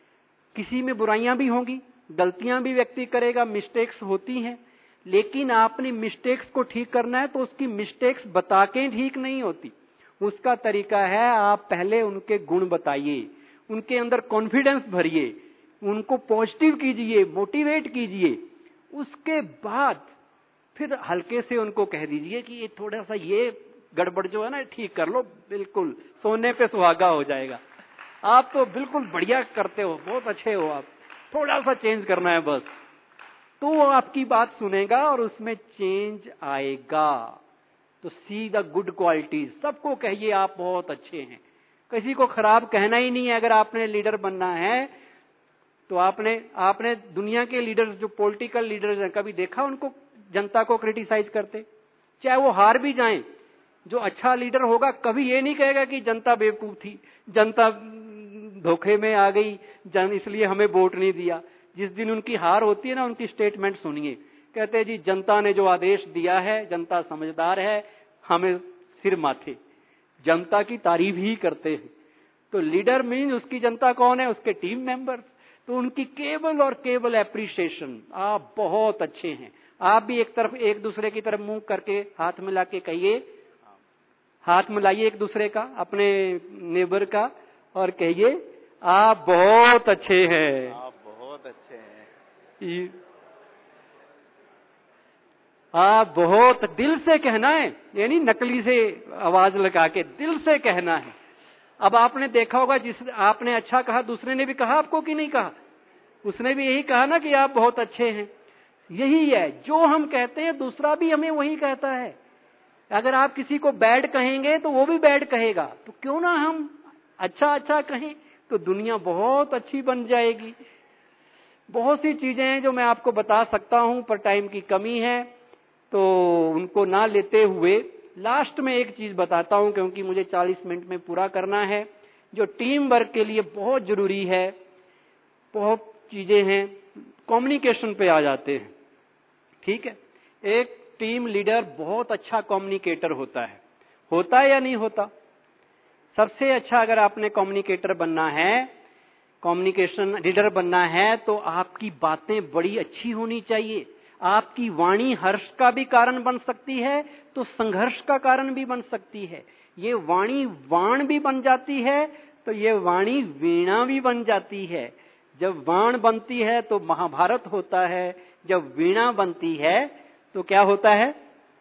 किसी में बुराइयां भी होंगी, गलतियां भी व्यक्ति करेगा, मिस्टेक्स होती हैं, लेकिन आपने मिस्टेक्स को ठीक करना है तो उसकी मिस्टेक्स बता के ठीक नहीं होती। उसका तरीका है, आप पहले उनके गुण बताइए, उनके अंदर कॉन्फिडेंस भरिए, उनको पॉजिटिव कीजिए, मोटिवेट कीजिए। उसके बाद फिर हल्के से उनको कह दीजिए कि ये थोड़ा सा ये गड़बड़ जो है ना ठीक कर लो, बिल्कुल सोने पे सुहागा हो जाएगा। आप तो बिल्कुल बढ़िया करते हो, बहुत अच्छे हो आप, थोड़ा सा चेंज करना है बस। तो वो आपकी बात सुनेगा और उसमें चेंज आएगा। तो सी द गुड क्वालिटीज, सबको कहिए आप बहुत अच्छे हैं, किसी को खराब कहना ही नहीं है। अगर आपने लीडर बनना है तो आपने दुनिया के लीडर्स, जो पॉलिटिकल लीडर्स हैं, कभी देखा उनको जनता को क्रिटिसाइज करते? चाहे वो हार भी जाएं, जो अच्छा लीडर होगा कभी ये नहीं कहेगा कि जनता बेवकूफ थी, जनता धोखे में आ गई, इसलिए हमें वोट नहीं दिया। जिस दिन उनकी हार होती है ना, उनकी स्टेटमेंट सुनिए, कहते हैं जी जनता ने जो आदेश दिया है, जनता समझदार है, हमें सिर माथे, जनता की तारीफ ही करते हैं। तो लीडर मीन उसकी जनता कौन है? उसके टीम मेंबर्स। तो उनकी केवल और केवल एप्रिसिएशन, आप बहुत अच्छे हैं। आप भी एक दूसरे की तरफ मुंह करके हाथ मिला के कहिए, हाथ मिलाइए एक दूसरे का, अपने नेबर का, और कहिए आप बहुत अच्छे हैं, आप बहुत अच्छे हैं, आप बहुत, दिल से कहना है, यानी नकली से आवाज लगा के, दिल से कहना है। अब आपने देखा होगा, जिस आपने अच्छा कहा दूसरे ने भी कहा आपको कि नहीं कहा? उसने भी यही कहा ना कि आप बहुत अच्छे हैं। यही है, जो हम कहते हैं दूसरा भी हमें वही कहता है। अगर आप किसी को बैड कहेंगे तो वो भी बैड कहेगा, तो क्यों ना हम अच्छा अच्छा कहें, तो दुनिया बहुत अच्छी बन जाएगी। बहुत सी चीजें हैं जो मैं आपको बता सकता हूं, पर टाइम की कमी है, तो उनको ना लेते हुए लास्ट में एक चीज बताता हूं, क्योंकि मुझे 40 मिनट में पूरा करना है, जो टीम वर्क के लिए बहुत जरूरी है। बहुत चीजें हैं, कम्युनिकेशन पे आ जाते हैं। ठीक है, एक टीम लीडर बहुत अच्छा कम्युनिकेटर होता है या नहीं होता? सबसे अच्छा, अगर आपने कम्युनिकेटर बनना है, कम्युनिकेशन लीडर बनना है, तो आपकी बातें बड़ी अच्छी होनी चाहिए। आपकी वाणी हर्ष का भी कारण बन सकती है, तो संघर्ष का कारण भी बन सकती है। ये वाणी वाण भी बन जाती है, तो ये वाणी वीणा भी बन जाती है। जब वाण बनती है तो महाभारत होता है, जब वीणा बनती है तो क्या होता है?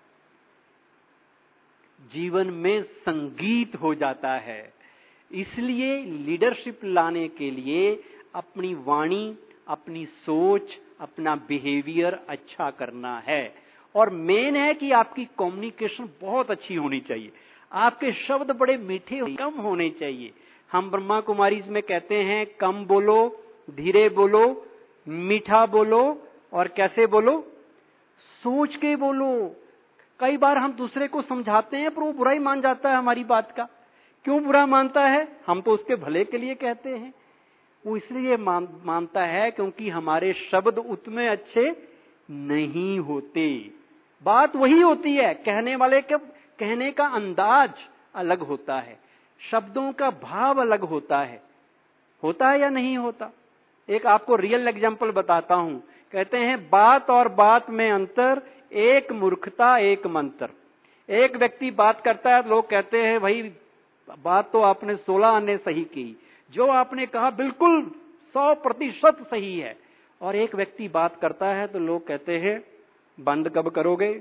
जीवन में संगीत हो जाता है। इसलिए लीडरशिप लाने के लिए अपनी वाणी, अपनी सोच, अपना बिहेवियर अच्छा करना है। और मेन है कि आपकी कम्युनिकेशन बहुत अच्छी होनी चाहिए। आपके शब्द बड़े मीठे, कम होने चाहिए। हम ब्रह्मा कुमारीज में कहते हैं, कम बोलो धीरे बोलो, मीठा बोलो और कैसे बोलो? सोच के बोलो। कई बार हम दूसरे को समझाते हैं पर वो बुरा ही मान जाता है हमारी बात का। क्यों बुरा मानता है? हम तो उसके भले के लिए कहते हैं। वो इसलिए मानता है क्योंकि हमारे शब्द उतने अच्छे नहीं होते। बात वही होती है, कहने वाले के कहने का अंदाज अलग होता है, शब्दों का भाव अलग होता है या नहीं होता? एक आपको रियल एग्जांपल बताता हूं। कहते हैं बात और बात में अंतर, एक मूर्खता एक मंत्र। एक व्यक्ति बात करता है, लोग कहते हैं भाई बात तो आपने 16 आने सही की, जो आपने कहा बिल्कुल 100% सही है। और एक व्यक्ति बात करता है तो लोग कहते हैं बंद कब करोगे?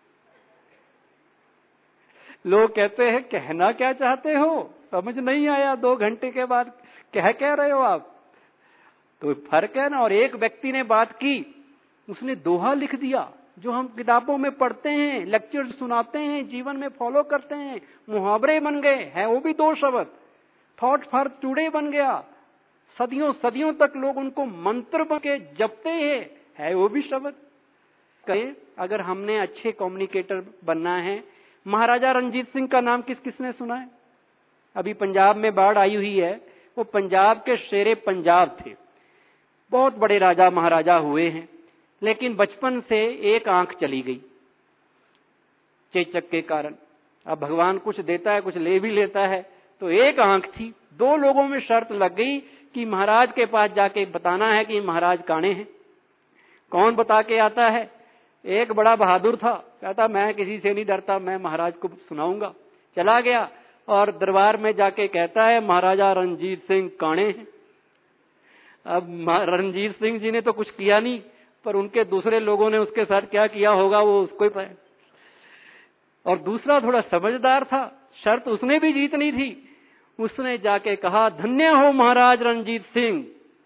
लोग कहते हैं कहना क्या चाहते हो, समझ नहीं आया, 2 घंटे के बाद कह रहे हो आप। तो फर्क है ना। और एक व्यक्ति ने बात की, उसने दोहा लिख दिया, जो हम किताबों में पढ़ते हैं, लेक्चर सुनाते हैं, जीवन में फॉलो करते हैं, मुहावरे बन गए हैं, वो भी 2 शब्द। थॉट फॉर टुडे बन गया, सदियों सदियों तक लोग उनको मंत्र बन के जपते हैं, है वो भी शब्द। कहें अगर हमने अच्छे कम्युनिकेटर बनना है, महाराजा रणजीत सिंह का नाम किस किसने सुना है? अभी पंजाब में बाढ़ आई हुई है, वो पंजाब के शेरे पंजाब थे, बहुत बड़े राजा महाराजा हुए हैं, लेकिन बचपन से एक आंख चली गई चेचक के कारण। अब भगवान कुछ देता है, कुछ ले भी लेता है, तो एक आंख थी। 2 लोगों में शर्त लग गई कि महाराज के पास जाके बताना है कि महाराज काणे हैं। कौन बता के आता है? एक बड़ा बहादुर था, कहता मैं किसी से नहीं डरता, मैं महाराज को सुनाऊंगा। चला गया और दरबार में जाके कहता है महाराजा रणजीत सिंह काणे हैं। अब रणजीत सिंह जी ने तो कुछ किया नहीं, पर उनके दूसरे लोगों ने उसके साथ क्या किया होगा वो उसको ही पता। और दूसरा थोड़ा समझदार था, शर्त उसने भी जीतनी थी। उसने जाके कहा धन्य हो महाराज रणजीत सिंह,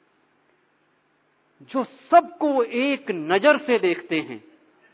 जो सबको एक नजर से देखते हैं,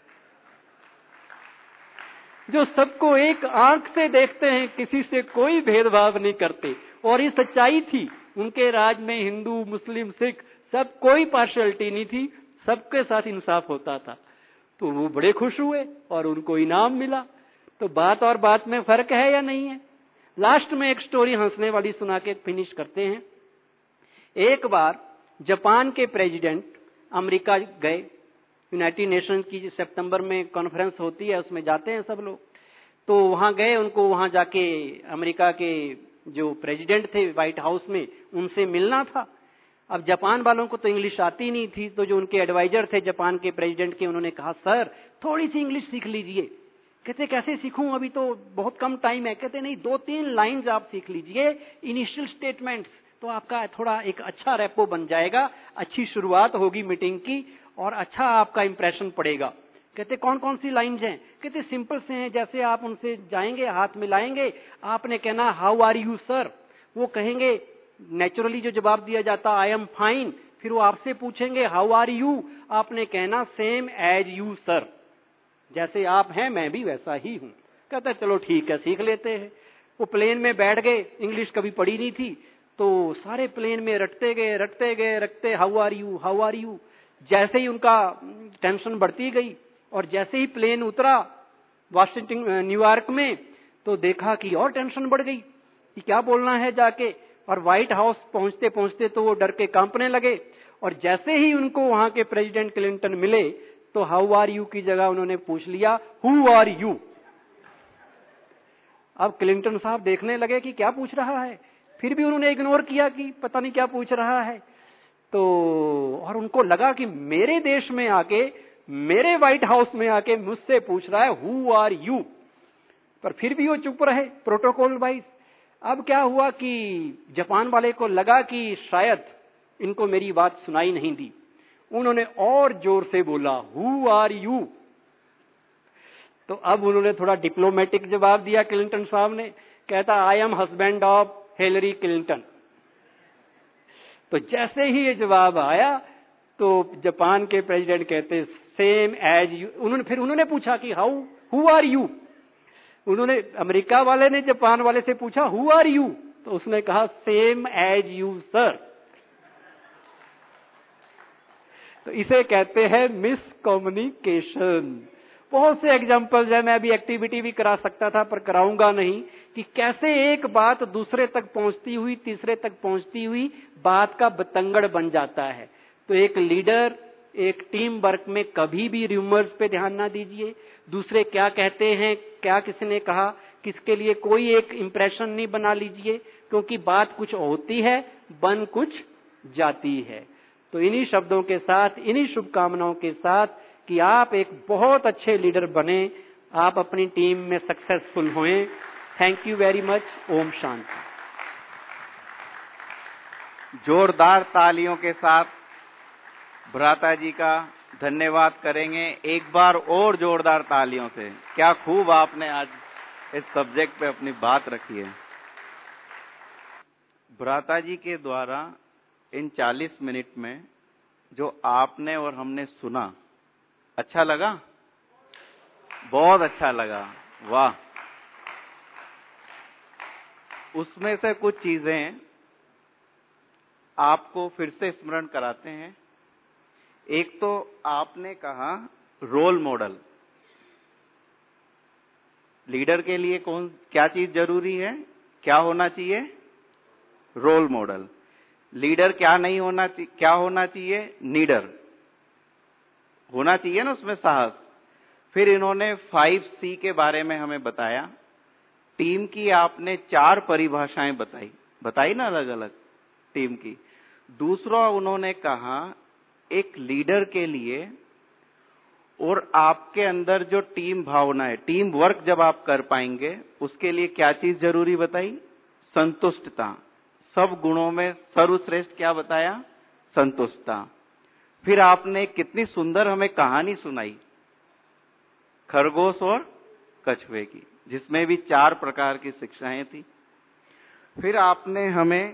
जो सबको एक आंख से देखते हैं, किसी से कोई भेदभाव नहीं करते। और ये सच्चाई थी। उनके राज में हिंदू, मुस्लिम, सिख सब कोई पार्शियलिटी नहीं थी, सबके साथ इंसाफ होता था। तो वो बड़े खुश हुए और उनको इनाम मिला। तो बात और बात में फर्क है या नहीं है? लास्ट में एक स्टोरी हंसने वाली सुना के फिनिश करते हैं। एक बार जापान के प्रेसिडेंट अमेरिका गए, यूनाइटेड नेशंस की सितंबर में कॉन्फ्रेंस होती है, उसमें जाते हैं सब लोग। तो वहां गए, उनको वहां जाके अमेरिका के जो प्रेसिडेंट थे व्हाइट हाउस में, उनसे मिलना था। अब जापान वालों को तो इंग्लिश आती नहीं थी, तो जो उनके एडवाइजर थे जापान के प्रेसिडेंट के, उन्होंने कहा सर थोड़ी सी इंग्लिश सीख लीजिए। कहते कैसे सीखूं, अभी तो बहुत कम टाइम है। कहते नहीं, 2-3 लाइंस आप सीख लीजिए, इनिशियल स्टेटमेंट्स, तो आपका थोड़ा एक अच्छा रेपो बन जाएगा, अच्छी शुरुआत होगी मीटिंग की और अच्छा आपका इंप्रेशन पड़ेगा। कहते कौन कौन सी लाइंस हैं? कहते सिंपल से हैं, जैसे आप उनसे जाएंगे, हाथ मिलाएंगे, आपने कहना हाउ आर यू सर, वो कहेंगे नेचुरली जो जवाब दिया जाता आई एम फाइन, फिर वो आपसे पूछेंगे हाउ आर यू, आपने कहना सेम एज यू सर, जैसे आप हैं मैं भी वैसा ही हूं। कहता चलो ठीक है सीख लेते हैं। वो प्लेन में बैठ गए, इंग्लिश कभी पढ़ी नहीं थी, तो सारे प्लेन में रटते गए how are you how are you. जैसे ही उनका टेंशन बढ़ती गई और जैसे ही प्लेन उतरा वाशिंगटन न्यूयॉर्क में, तो देखा कि और टेंशन बढ़ गई कि क्या बोलना है जाके। और व्हाइट हाउस पहुंचते पहुंचते तो वो डर के कांपने लगे। और जैसे ही उनको वहां के प्रेसिडेंट क्लिंटन मिले, तो हाउ आर यू की जगह उन्होंने पूछ लिया हु आर यू। अब क्लिंटन साहब देखने लगे कि क्या पूछ रहा है, फिर भी उन्होंने इग्नोर किया कि पता नहीं क्या पूछ रहा है। तो और उनको लगा कि मेरे देश में आके, मेरे व्हाइट हाउस में आके मुझसे पूछ रहा है हु आर यू, पर फिर भी वो चुप रहे प्रोटोकॉल वाइज। अब क्या हुआ कि जापान वाले को लगा कि शायद इनको मेरी बात सुनाई नहीं दी, उन्होंने और जोर से बोला हु आर यू। तो अब उन्होंने थोड़ा डिप्लोमेटिक जवाब दिया क्लिंटन साहब ने, कहता I am husband of Hillary Clinton. तो जैसे ही ये जवाब आया तो जापान के प्रेसिडेंट कहते सेम एज यू। उन्होंने पूछा कि हाउ हु आर यू। उन्होंने अमेरिका वाले ने जापान वाले से पूछा हु आर यू, तो उसने कहा सेम एज यू सर। तो इसे कहते हैं मिसकम्युनिकेशन। बहुत से एग्जाम्पल्स है, मैं अभी एक्टिविटी भी करा सकता था पर कराऊंगा नहीं, कि कैसे एक बात दूसरे तक पहुंचती हुई, तीसरे तक पहुंचती हुई बात का बतंगड़ बन जाता है। तो एक लीडर एक टीम वर्क में कभी भी रूमर्स पे ध्यान ना दीजिए, दूसरे क्या कहते हैं, क्या किसने कहा, किसके लिए कोई एक इंप्रेशन नहीं बना लीजिए, क्योंकि बात कुछ होती है, बन कुछ जाती है। तो इन्हीं शब्दों के साथ, इन्हीं शुभकामनाओं के साथ कि आप एक बहुत अच्छे लीडर बने, आप अपनी टीम में सक्सेसफुल होएं। Thank you very much. ओम शांति। जोरदार तालियों के साथ भ्राता जी का धन्यवाद करेंगे, एक बार और जोरदार तालियों से। क्या खूब आपने आज इस सब्जेक्ट पे अपनी बात रखी है। भ्राता जी के द्वारा इन 40 मिनट में जो आपने और हमने सुना, अच्छा लगा? बहुत अच्छा लगा, वाह। उसमें से कुछ चीजें आपको फिर से स्मरण कराते हैं। एक तो आपने कहा रोल मॉडल। लीडर के लिए क्या चीज जरूरी है, क्या होना चाहिए? Role model. लीडर क्या होना चाहिए? नीडर होना चाहिए ना, उसमें साहस। फिर इन्होंने 5C के बारे में हमें बताया। टीम की आपने 4 परिभाषाएं बताई ना, अलग अलग टीम की। दूसरा उन्होंने कहा एक लीडर के लिए और आपके अंदर जो टीम भावना है, टीम वर्क जब आप कर पाएंगे, उसके लिए क्या चीज जरूरी बताई? संतुष्टता। सब गुणों में सर्वश्रेष्ठ क्या बताया? संतुष्टता। फिर आपने कितनी सुंदर हमें कहानी सुनाई खरगोश और कछुए की, जिसमें भी 4 प्रकार की शिक्षाएं थी। फिर आपने हमें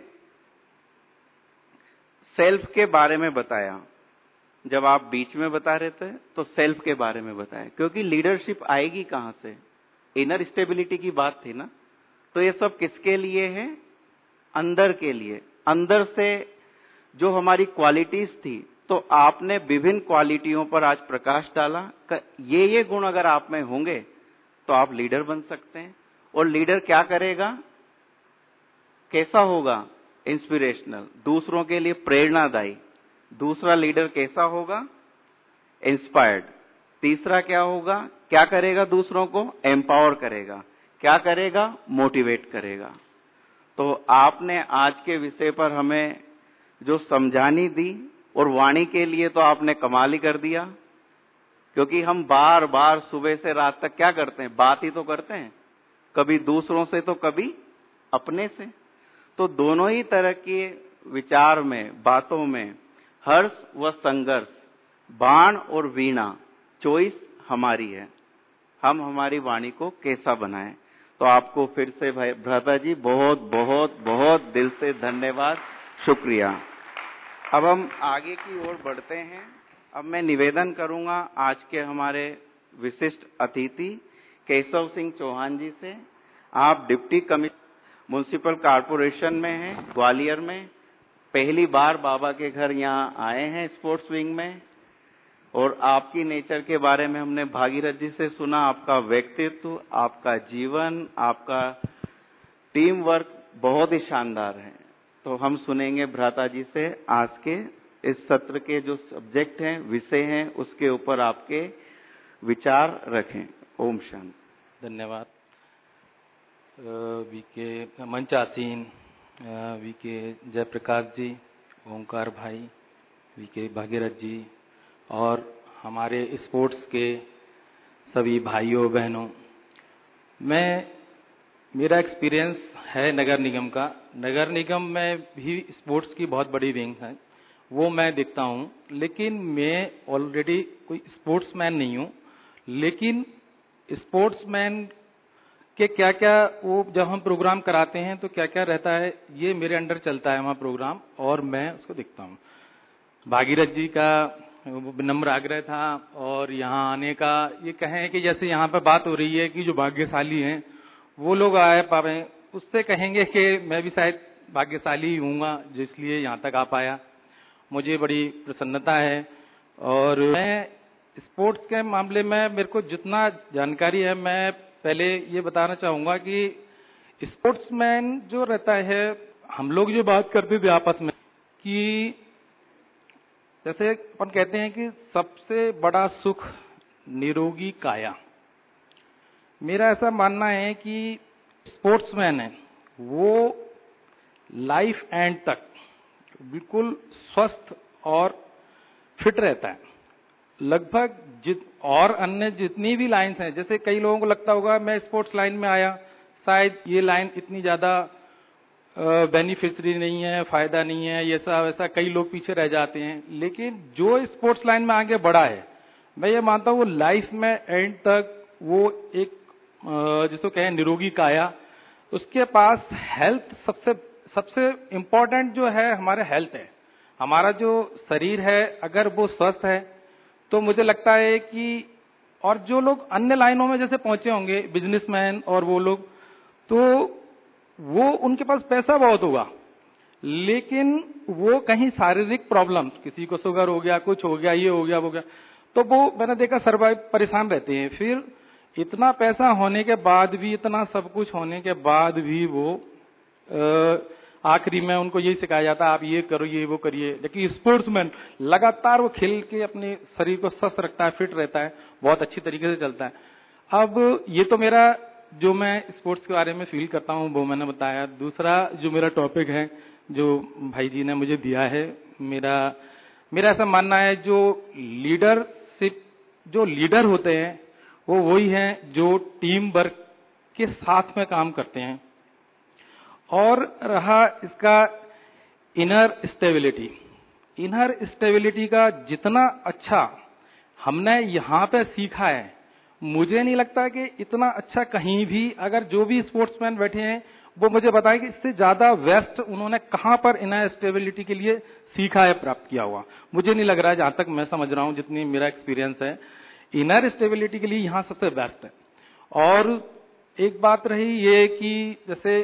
सेल्फ के बारे में बताया। जब आप बीच में बता रहे थे तो सेल्फ के बारे में बताया, क्योंकि लीडरशिप आएगी कहां से? इनर स्टेबिलिटी की बात थी ना। तो ये सब किसके लिए है? अंदर के लिए। अंदर से जो हमारी क्वालिटीज थी, तो आपने विभिन्न क्वालिटियों पर आज प्रकाश डाला। ये गुण अगर आप में होंगे तो आप लीडर बन सकते हैं। और लीडर क्या करेगा? कैसा होगा? इंस्पिरेशनल, दूसरों के लिए प्रेरणादायी। दूसरा लीडर कैसा होगा? इंस्पायर्ड। तीसरा क्या होगा? क्या करेगा? दूसरों को एम्पावर करेगा। क्या करेगा? मोटिवेट करेगा। तो आपने आज के विषय पर हमें जो समझानी दी, और वाणी के लिए तो आपने कमाल ही कर दिया, क्योंकि हम बार बार सुबह से रात तक क्या करते हैं? बात ही तो करते हैं, कभी दूसरों से तो कभी अपने से। तो दोनों ही तरह के विचार में, बातों में हर्ष व संघर्ष, बाण और वीणा, चॉइस हमारी है। हम हमारी वाणी को कैसा बनाएं। तो आपको फिर से भाई भ्राता जी बहुत बहुत बहुत दिल से धन्यवाद, शुक्रिया। अब हम आगे की ओर बढ़ते हैं। अब मैं निवेदन करूंगा आज के हमारे विशिष्ट अतिथि केशव सिंह चौहान जी से। आप डिप्टी कमिश्नर म्युनिसिपल कॉर्पोरेशन में हैं, ग्वालियर में। पहली बार बाबा के घर यहाँ आए हैं स्पोर्ट्स विंग में, और आपकी नेचर के बारे में हमने भागीरथ जी से सुना। आपका व्यक्तित्व, आपका जीवन, आपका टीम वर्क बहुत ही शानदार है। तो हम सुनेंगे भ्राता जी से आज के इस सत्र के जो सब्जेक्ट हैं, विषय हैं, उसके ऊपर आपके विचार रखें। ओम शांति। धन्यवाद। वीके मंचासीन, वीके जयप्रकाश जी, ओंकार भाई, वीके भागीरथ जी, और हमारे स्पोर्ट्स के सभी भाइयों बहनों। मेरा एक्सपीरियंस है नगर निगम का। नगर निगम में भी स्पोर्ट्स की बहुत बड़ी विंग है, वो मैं देखता हूँ। लेकिन मैं ऑलरेडी कोई स्पोर्ट्समैन नहीं हूँ, लेकिन स्पोर्ट्समैन के क्या क्या वो जब हम प्रोग्राम कराते हैं तो क्या क्या रहता है, ये मेरे अंडर चलता है वहाँ प्रोग्राम, और मैं उसको देखता हूँ। भागीरथ जी का विनम्र आग्रह था, और यहाँ आने का ये कहें कि जैसे यहाँ पर बात हो रही है कि जो भाग्यशाली हैं वो लोग आए पाए, उससे कहेंगे कि मैं भी शायद भाग्यशाली हूँगा जो इसलिए यहाँ तक आ पाया। मुझे बड़ी प्रसन्नता है, और मैं स्पोर्ट्स के मामले में मेरे को जितना जानकारी है, मैं पहले ये बताना चाहूंगा कि स्पोर्ट्समैन जो रहता है, हम लोग जो बात करते थे आपस में कि जैसे अपन कहते हैं कि सबसे बड़ा सुख निरोगी काया। मेरा ऐसा मानना है कि स्पोर्ट्समैन है वो लाइफ एंड तक बिल्कुल स्वस्थ और फिट रहता है। लगभग और अन्य जितनी भी लाइन्स हैं, जैसे कई लोगों को लगता होगा मैं स्पोर्ट्स लाइन में आया, शायद ये लाइन इतनी ज्यादा बेनिफिशियरी नहीं है, फायदा नहीं है, ये सब वैसा कई लोग पीछे रह जाते हैं। लेकिन जो स्पोर्ट्स लाइन में आगे बढ़ा है, मैं ये मानता हूँ वो लाइफ में एंड तक वो एक जिसको कहें निरोगी काया, उसके पास हेल्थ सबसे इम्पोर्टेंट जो है हमारे हेल्थ है। हमारा जो शरीर है अगर वो स्वस्थ है तो मुझे लगता है कि, और जो लोग अन्य लाइनों में जैसे पहुंचे होंगे बिजनेसमैन और वो लोग, तो वो उनके पास पैसा बहुत होगा लेकिन वो कहीं शारीरिक प्रॉब्लम, किसी को शुगर हो गया, कुछ हो गया, ये हो गया, वो गया, तो वो मैंने देखा सर्वाइव परेशान रहते हैं। फिर इतना पैसा होने के बाद भी, इतना सब कुछ होने के बाद भी वो आखिरी में उनको यही सिखाया जाता है आप ये करो, ये वो करिए। लेकिन स्पोर्ट्समैन लगातार वो खेल के अपने शरीर को स्वस्थ रखता है, फिट रहता है, बहुत अच्छी तरीके से चलता है। अब ये तो मेरा जो मैं स्पोर्ट्स के बारे में फील करता हूँ वो मैंने बताया। दूसरा जो मेरा टॉपिक है जो भाई जी ने मुझे दिया है, मेरा ऐसा मानना है जो लीडरशिप, जो लीडर होते हैं वो वही हैं जो टीम वर्क के साथ में काम करते हैं। और रहा इसका इनर स्टेबिलिटी का जितना अच्छा हमने यहाँ पे सीखा है, मुझे नहीं लगता कि इतना अच्छा कहीं भी, अगर जो भी स्पोर्ट्समैन बैठे हैं वो मुझे बताएं कि इससे ज्यादा बेस्ट उन्होंने कहां पर इनर स्टेबिलिटी के लिए सीखा है, प्राप्त किया हुआ। मुझे नहीं लग रहा है, जहां तक मैं समझ रहा हूं, जितनी मेरा एक्सपीरियंस है, इनर स्टेबिलिटी के लिए यहाँ सबसे बेस्ट है। और एक बात रही ये कि जैसे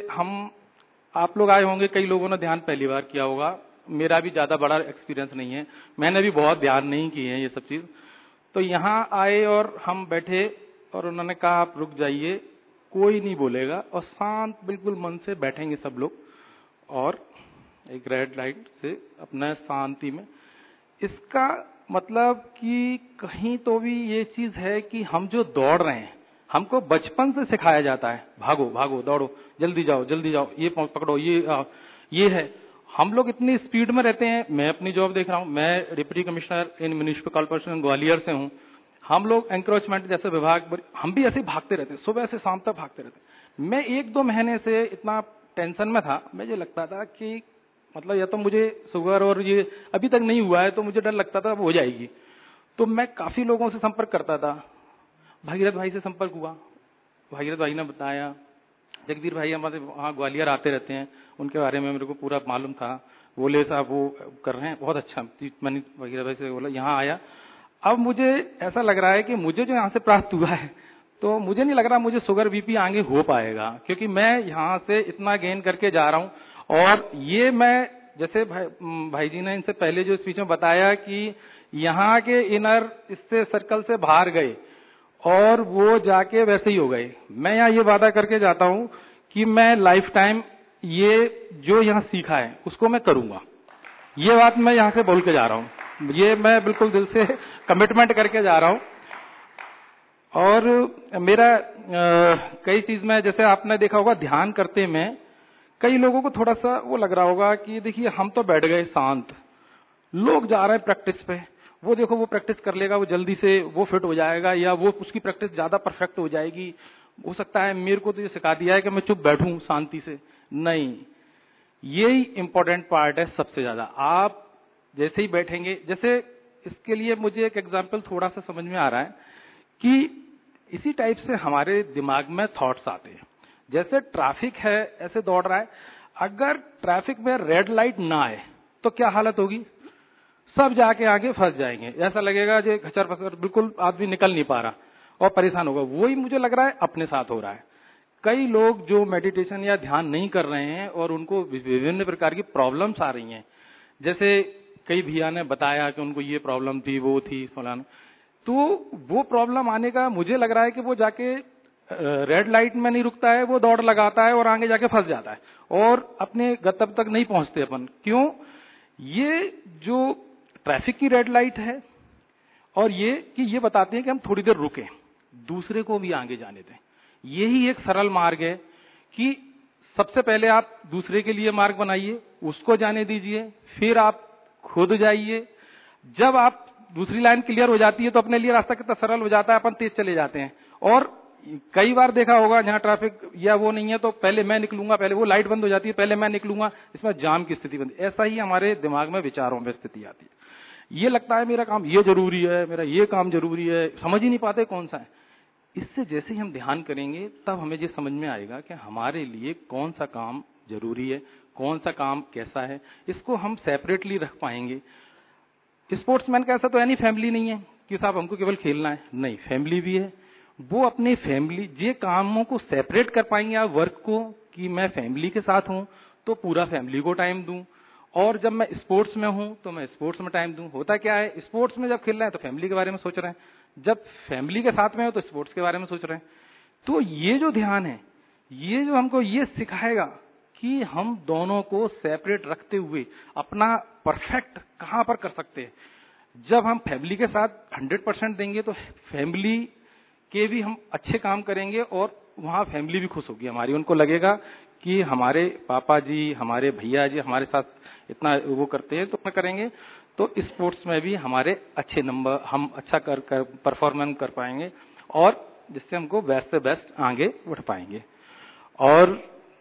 आप लोग आए होंगे, कई लोगों ने ध्यान पहली बार किया होगा, मेरा भी ज्यादा बड़ा एक्सपीरियंस नहीं है, मैंने भी बहुत ध्यान नहीं किए हैं ये सब चीज। तो यहाँ आए और हम बैठे और उन्होंने कहा आप रुक जाइए, कोई नहीं बोलेगा, और शांत बिल्कुल मन से बैठेंगे सब लोग और एक रेड लाइट से अपना शांति में। इसका मतलब कि कहीं तो भी ये चीज है कि हम जो दौड़ रहे हैं, हमको बचपन से सिखाया जाता है भागो भागो दौड़ो, जल्दी जाओ, ये पकड़ो, ये है। हम लोग इतनी स्पीड में रहते हैं। मैं अपनी जॉब देख रहा हूँ, मैं deputy commissioner in municipal corporation Gwalior से हूँ। हम लोग एंक्रोचमेंट जैसे विभाग, हम भी ऐसे भागते रहते हैं, सुबह से शाम तक भागते रहते हैं। मैं 1-2 महीने से इतना टेंशन में था, मुझे लगता था कि मतलब या तो मुझे शुगर और ये अभी तक नहीं हुआ है, तो मुझे डर लगता था हो जाएगी। तो मैं काफी लोगों से संपर्क करता था। भागीरथ भाई से संपर्क हुआ, भागीरथ भाई ने बताया, जगदीर भाई हमारे वहाँ ग्वालियर आते रहते हैं, उनके बारे में मेरे को पूरा मालूम था। बोले साहब वो कर रहे हैं बहुत अच्छा। मैंने भागीरथ भाई से बोला, यहाँ आया। अब मुझे ऐसा लग रहा है कि मुझे जो यहाँ से प्राप्त हुआ है, तो मुझे नहीं लग रहा मुझे शुगर बीपी आगे हो पाएगा, क्योंकि मैं यहाँ से इतना गेन करके जा रहा हूँ। और ये मैं जैसे भाई जी ने इनसे पहले जो स्पीच में बताया कि यहाँ के इनर इससे सर्कल से बाहर गए और वो जाके वैसे ही हो गए। मैं यहाँ ये वादा करके जाता हूँ कि मैं लाइफ टाइम ये जो यहाँ सीखा है उसको मैं करूंगा। ये बात मैं यहाँ से बोल के जा रहा हूँ, ये मैं बिल्कुल दिल से कमिटमेंट करके जा रहा हूँ। और मेरा कई चीज में, जैसे आपने देखा होगा ध्यान करते में कई लोगों को थोड़ा सा वो लग रहा होगा कि देखिए हम तो बैठ गए शांत, लोग जा रहे हैं प्रैक्टिस पे, वो देखो वो प्रैक्टिस कर लेगा, वो जल्दी से वो फिट हो जाएगा, या वो उसकी प्रैक्टिस ज्यादा परफेक्ट हो जाएगी। हो सकता है मेरे को तो ये सिखा दिया है कि मैं चुप बैठूं शांति से। नहीं, यही इंपॉर्टेंट पार्ट है सबसे ज्यादा। आप जैसे ही बैठेंगे, जैसे इसके लिए मुझे एक एग्जाम्पल थोड़ा सा समझ में आ रहा है कि इसी टाइप से हमारे दिमाग में थॉट्स आते हैं। जैसे ट्रैफिक है ऐसे दौड़ रहा है, अगर ट्रैफिक में रेड लाइट ना आए तो क्या हालत होगी? सब जाके आगे फंस जाएंगे, ऐसा लगेगा जो खचर पचर, बिल्कुल आदमी निकल नहीं पा रहा और परेशान होगा। वही मुझे लग रहा है अपने साथ हो रहा है। कई लोग जो मेडिटेशन या ध्यान नहीं कर रहे हैं और उनको विभिन्न प्रकार की प्रॉब्लम्स आ रही हैं, जैसे कई भैया ने बताया कि उनको ये प्रॉब्लम थी, वो थी फलाना, तो वो प्रॉब्लम आने का मुझे लग रहा है कि वो जाके रेड लाइट में नहीं रुकता है, वो दौड़ लगाता है और आगे जाके फंस जाता है और अपने गंतव्य तक नहीं पहुंचते अपन। क्यों? ये जो ट्रैफिक की रेड लाइट है और ये कि ये बताते हैं कि हम थोड़ी देर रुकें, दूसरे को भी आगे जाने दें। यही एक सरल मार्ग है कि सबसे पहले आप दूसरे के लिए मार्ग बनाइए, उसको जाने दीजिए, फिर आप खुद जाइए। जब आप दूसरी लाइन क्लियर हो जाती है तो अपने लिए रास्ता कितना सरल हो जाता है, अपन तेज चले जाते हैं। और कई बार देखा होगा जहां ट्रैफिक या वो नहीं है तो पहले मैं निकलूंगा, पहले वो लाइट बंद हो जाती है, पहले मैं निकलूंगा, इसमें जाम की स्थिति बनती है। ऐसा ही हमारे दिमाग में विचारों में स्थिति आती है। ये लगता है मेरा काम ये जरूरी है, मेरा ये काम जरूरी है, समझ ही नहीं पाते कौन सा है। इससे जैसे ही हम ध्यान करेंगे तब हमें ये समझ में आएगा कि हमारे लिए कौन सा काम जरूरी है, कौन सा काम कैसा है, इसको हम सेपरेटली रख पाएंगे। स्पोर्ट्समैन का ऐसा तो है नहीं, फैमिली नहीं है कि साहब हमको केवल खेलना है, नहीं, फैमिली भी है। वो अपने फैमिली ये कामों को सेपरेट कर पाएंगे आप वर्क को, कि मैं फैमिली के साथ हूं तो पूरा फैमिली को टाइम दूं, और जब मैं स्पोर्ट्स में हूं तो मैं स्पोर्ट्स में टाइम दूं। होता क्या है, स्पोर्ट्स में जब खेल रहे हैं तो फैमिली के बारे में सोच रहे हैं, जब फैमिली के साथ में हो तो स्पोर्ट्स के बारे में सोच रहे हैं। तो ये जो ध्यान है, ये जो हमको ये सिखाएगा कि हम दोनों को सेपरेट रखते हुए अपना परफेक्ट कहां पर कर सकते हैं। जब हम फैमिली के साथ 100% देंगे तो फैमिली के भी हम अच्छे काम करेंगे और वहां फैमिली भी खुश होगी हमारी। उनको लगेगा कि हमारे पापा जी, हमारे भैया जी हमारे साथ इतना वो करते हैं तो मैं करेंगे, तो स्पोर्ट्स में भी हमारे अच्छे नंबर, हम अच्छा कर परफॉर्मेंस कर पाएंगे और जिससे हमको बेस्ट से बेस्ट आगे बढ़ पाएंगे। और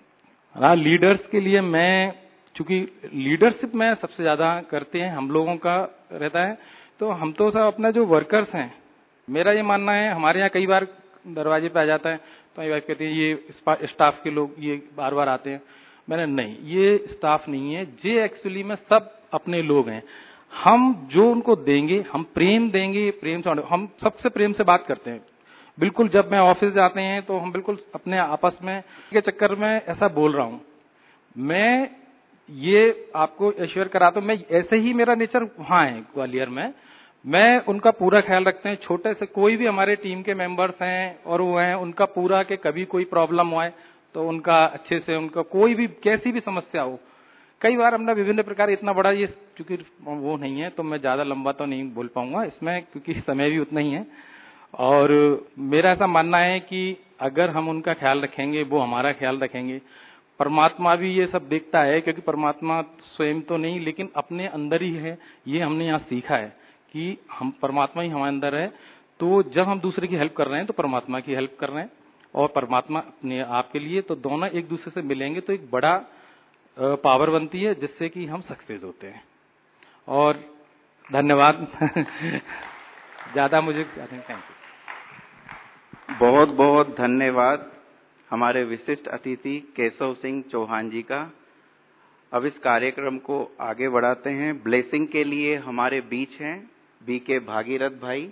लीडर्स के लिए मैं, चूंकि लीडरशिप में सबसे ज्यादा करते हैं हम लोगों का रहता है, तो हम तो सब अपना जो वर्कर्स हैं, मेरा ये मानना है, हमारे यहाँ कई बार दरवाजे पे आ जाता है तो मेरी वाइफ कहती है ये स्टाफ के लोग ये बार बार आते हैं। मैंने नहीं, ये स्टाफ नहीं है, ये एक्चुअली में सब अपने लोग हैं। हम जो उनको देंगे, हम प्रेम देंगे, प्रेम से हम सबसे प्रेम से बात करते हैं। बिल्कुल जब मैं ऑफिस जाते हैं तो हम बिल्कुल अपने आपस में के चक्कर में ऐसा बोल रहा हूं, मैं ये आपको एश्योर कराता हूं, मैं ऐसे ही मेरा नेचर वहां है ग्वालियर में, मैं उनका पूरा ख्याल रखते हैं। छोटे से कोई भी हमारे टीम के मेंबर्स हैं और वो हैं, उनका पूरा के कभी कोई प्रॉब्लम हुआ है तो उनका अच्छे से, उनका कोई भी कैसी भी समस्या हो, कई बार हमने विभिन्न प्रकार, इतना बड़ा ये क्योंकि वो नहीं है तो मैं ज्यादा लंबा तो नहीं बोल पाऊंगा इसमें क्योंकि समय भी उतना ही है। और मेरा ऐसा मानना है कि अगर हम उनका ख्याल रखेंगे, वो हमारा ख्याल रखेंगे, परमात्मा भी ये सब देखता है, क्योंकि परमात्मा स्वयं तो नहीं लेकिन अपने अंदर ही है। ये हमने यहाँ सीखा है कि हम परमात्मा ही हमारे अंदर है, तो जब हम दूसरे की हेल्प कर रहे हैं तो परमात्मा की हेल्प कर रहे हैं और परमात्मा अपने आप के लिए, तो दोनों एक दूसरे से मिलेंगे तो एक बड़ा पावर बनती है जिससे कि हम सक्सेस होते हैं। और धन्यवाद ज्यादा मुझे थैंक यू। बहुत बहुत धन्यवाद हमारे विशिष्ट अतिथि केशव सिंह चौहान जी का। अब इस कार्यक्रम को आगे बढ़ाते हैं। ब्लेसिंग के लिए हमारे बीच हैं बीके भागीरथ भाई।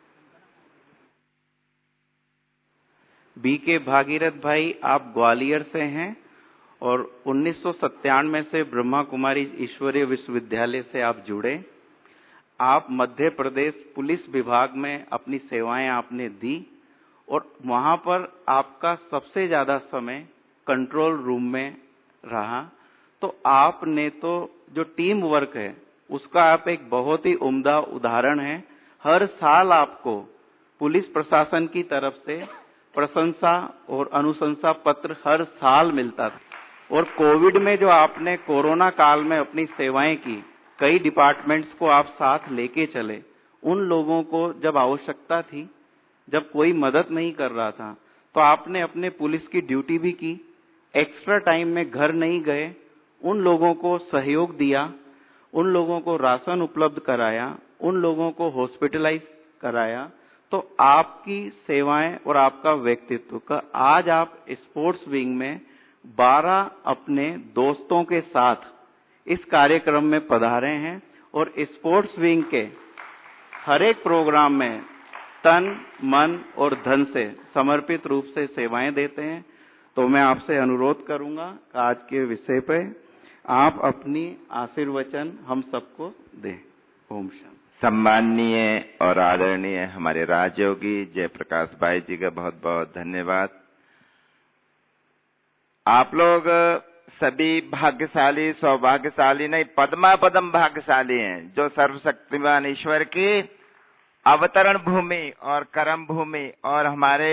बीके भागीरथ भाई आप ग्वालियर से हैं और 1997 से ब्रह्मा कुमारी ईश्वरीय विश्वविद्यालय से आप जुड़े। आप मध्य प्रदेश पुलिस विभाग में अपनी सेवाएं आपने दी और वहां पर आपका सबसे ज्यादा समय कंट्रोल रूम में रहा। तो आपने तो जो टीम वर्क है उसका आप एक बहुत ही उम्दा उदाहरण है। हर साल आपको पुलिस प्रशासन की तरफ से प्रशंसा और अनुशंसा पत्र हर साल मिलता था। और कोविड में जो आपने कोरोना काल में अपनी सेवाएं की, कई डिपार्टमेंट्स को आप साथ लेके चले, उन लोगों को जब आवश्यकता थी, जब कोई मदद नहीं कर रहा था, तो आपने अपने पुलिस की ड्यूटी भी की, एक्स्ट्रा टाइम में घर नहीं गए, उन लोगों को सहयोग दिया, उन लोगों को राशन उपलब्ध कराया, उन लोगों को हॉस्पिटलाइज कराया। तो आपकी सेवाएं और आपका व्यक्तित्व का आज आप स्पोर्ट्स विंग में 12 अपने दोस्तों के साथ इस कार्यक्रम में पधारे हैं और स्पोर्ट्स विंग के हर एक प्रोग्राम में तन, मन और धन से समर्पित रूप से सेवाएं देते हैं। तो मैं आपसे अनुरोध करूंगा आज के विषय पे आप अपनी आशीर्वचन हम सबको दें। ओम शांति। सम्माननीय और आदरणीय हमारे राजयोगी जयप्रकाश भाई जी का बहुत बहुत धन्यवाद। आप लोग सभी भाग्यशाली, सौभाग्यशाली नहीं, पद्म भाग्यशाली हैं, जो सर्वशक्तिमान ईश्वर की अवतरण भूमि और कर्म भूमि और हमारे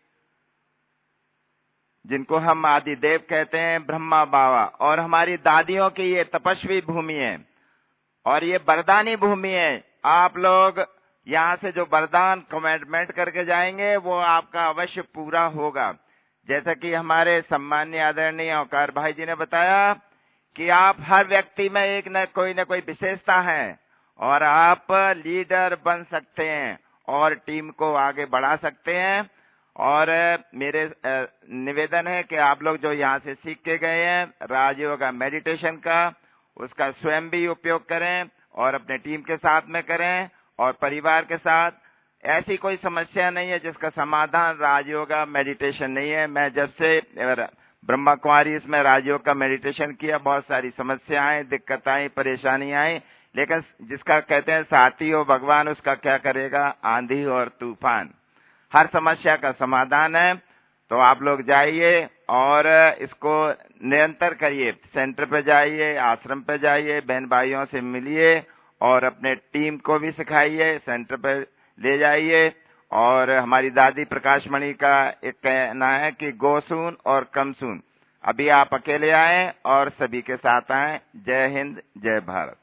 जिनको हम आदिदेव कहते हैं ब्रह्मा बाबा और हमारी दादियों की ये तपस्वी भूमि है और ये वरदानी भूमि है। आप लोग यहाँ से जो वरदान कमिटमेंट करके जाएंगे वो आपका अवश्य पूरा होगा। जैसा कि हमारे सम्माननीय आदरणीय औकार भाई जी ने बताया कि आप हर व्यक्ति में एक न कोई विशेषता है और आप लीडर बन सकते हैं और टीम को आगे बढ़ा सकते हैं। और मेरे निवेदन है कि आप लोग जो यहाँ से सीख के गए हैं राजयोग मेडिटेशन का, उसका स्वयं भी उपयोग करें और अपने टीम के साथ में करें और परिवार के साथ। ऐसी कोई समस्या नहीं है जिसका समाधान राजयोग मेडिटेशन नहीं है। मैं जब से ब्रह्मा कुमारी इसमें राजयोग का मेडिटेशन किया, बहुत सारी समस्याएं, दिक्कतें, परेशानियां आई, लेकिन जिसका कहते हैं साथी हो भगवान, उसका क्या करेगा आंधी और तूफान। हर समस्या का समाधान है। तो आप लोग जाइए और इसको निरंतर करिए। सेंटर पे जाइए, आश्रम पे जाइए, बहन भाइयों से मिलिए और अपने टीम को भी सिखाइए, सेंटर पे ले जाइए। और हमारी दादी प्रकाशमणि का एक कहना है कि गो सून और कम सून। अभी आप अकेले आए और सभी के साथ आए। जय हिंद, जय भारत।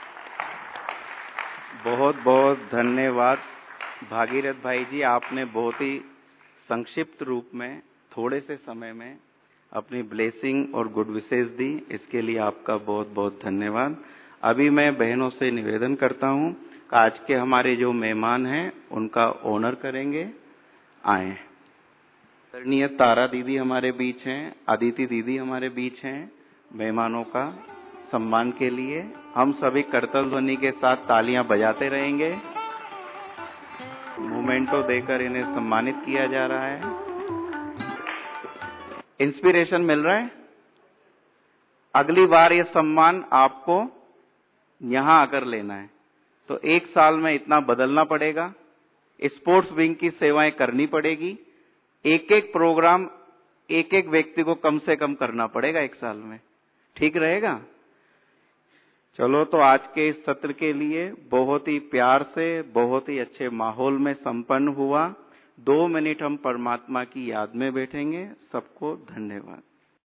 बहुत बहुत धन्यवाद भागीरथ भाई जी, आपने बहुत ही संक्षिप्त रूप में थोड़े से समय में अपनी ब्लेसिंग और गुड विशेष दी। इसके लिए आपका बहुत बहुत धन्यवाद। अभी मैं बहनों से निवेदन करता हूं, आज के हमारे जो मेहमान हैं उनका ऑनर करेंगे। आए। आदरणीय तारा दीदी हमारे बीच हैं, अदिति दीदी हमारे बीच हैं। मेहमानों का सम्मान के लिए हम सभी करतल ध्वनि के साथ तालियां बजाते रहेंगे। मोमेंटो देकर इन्हें सम्मानित किया जा रहा है। इंस्पिरेशन मिल रहा है। अगली बार ये सम्मान आपको यहां आकर लेना है, तो एक साल में इतना बदलना पड़ेगा। स्पोर्ट्स विंग की सेवाएं करनी पड़ेगी। एक एक प्रोग्राम एक एक व्यक्ति को कम से कम करना पड़ेगा एक साल में। ठीक रहेगा? चलो, तो आज के इस सत्र के लिए बहुत ही प्यार से, बहुत ही अच्छे माहौल में संपन्न हुआ। 2 मिनट हम परमात्मा की याद में बैठेंगे। सबको धन्यवाद।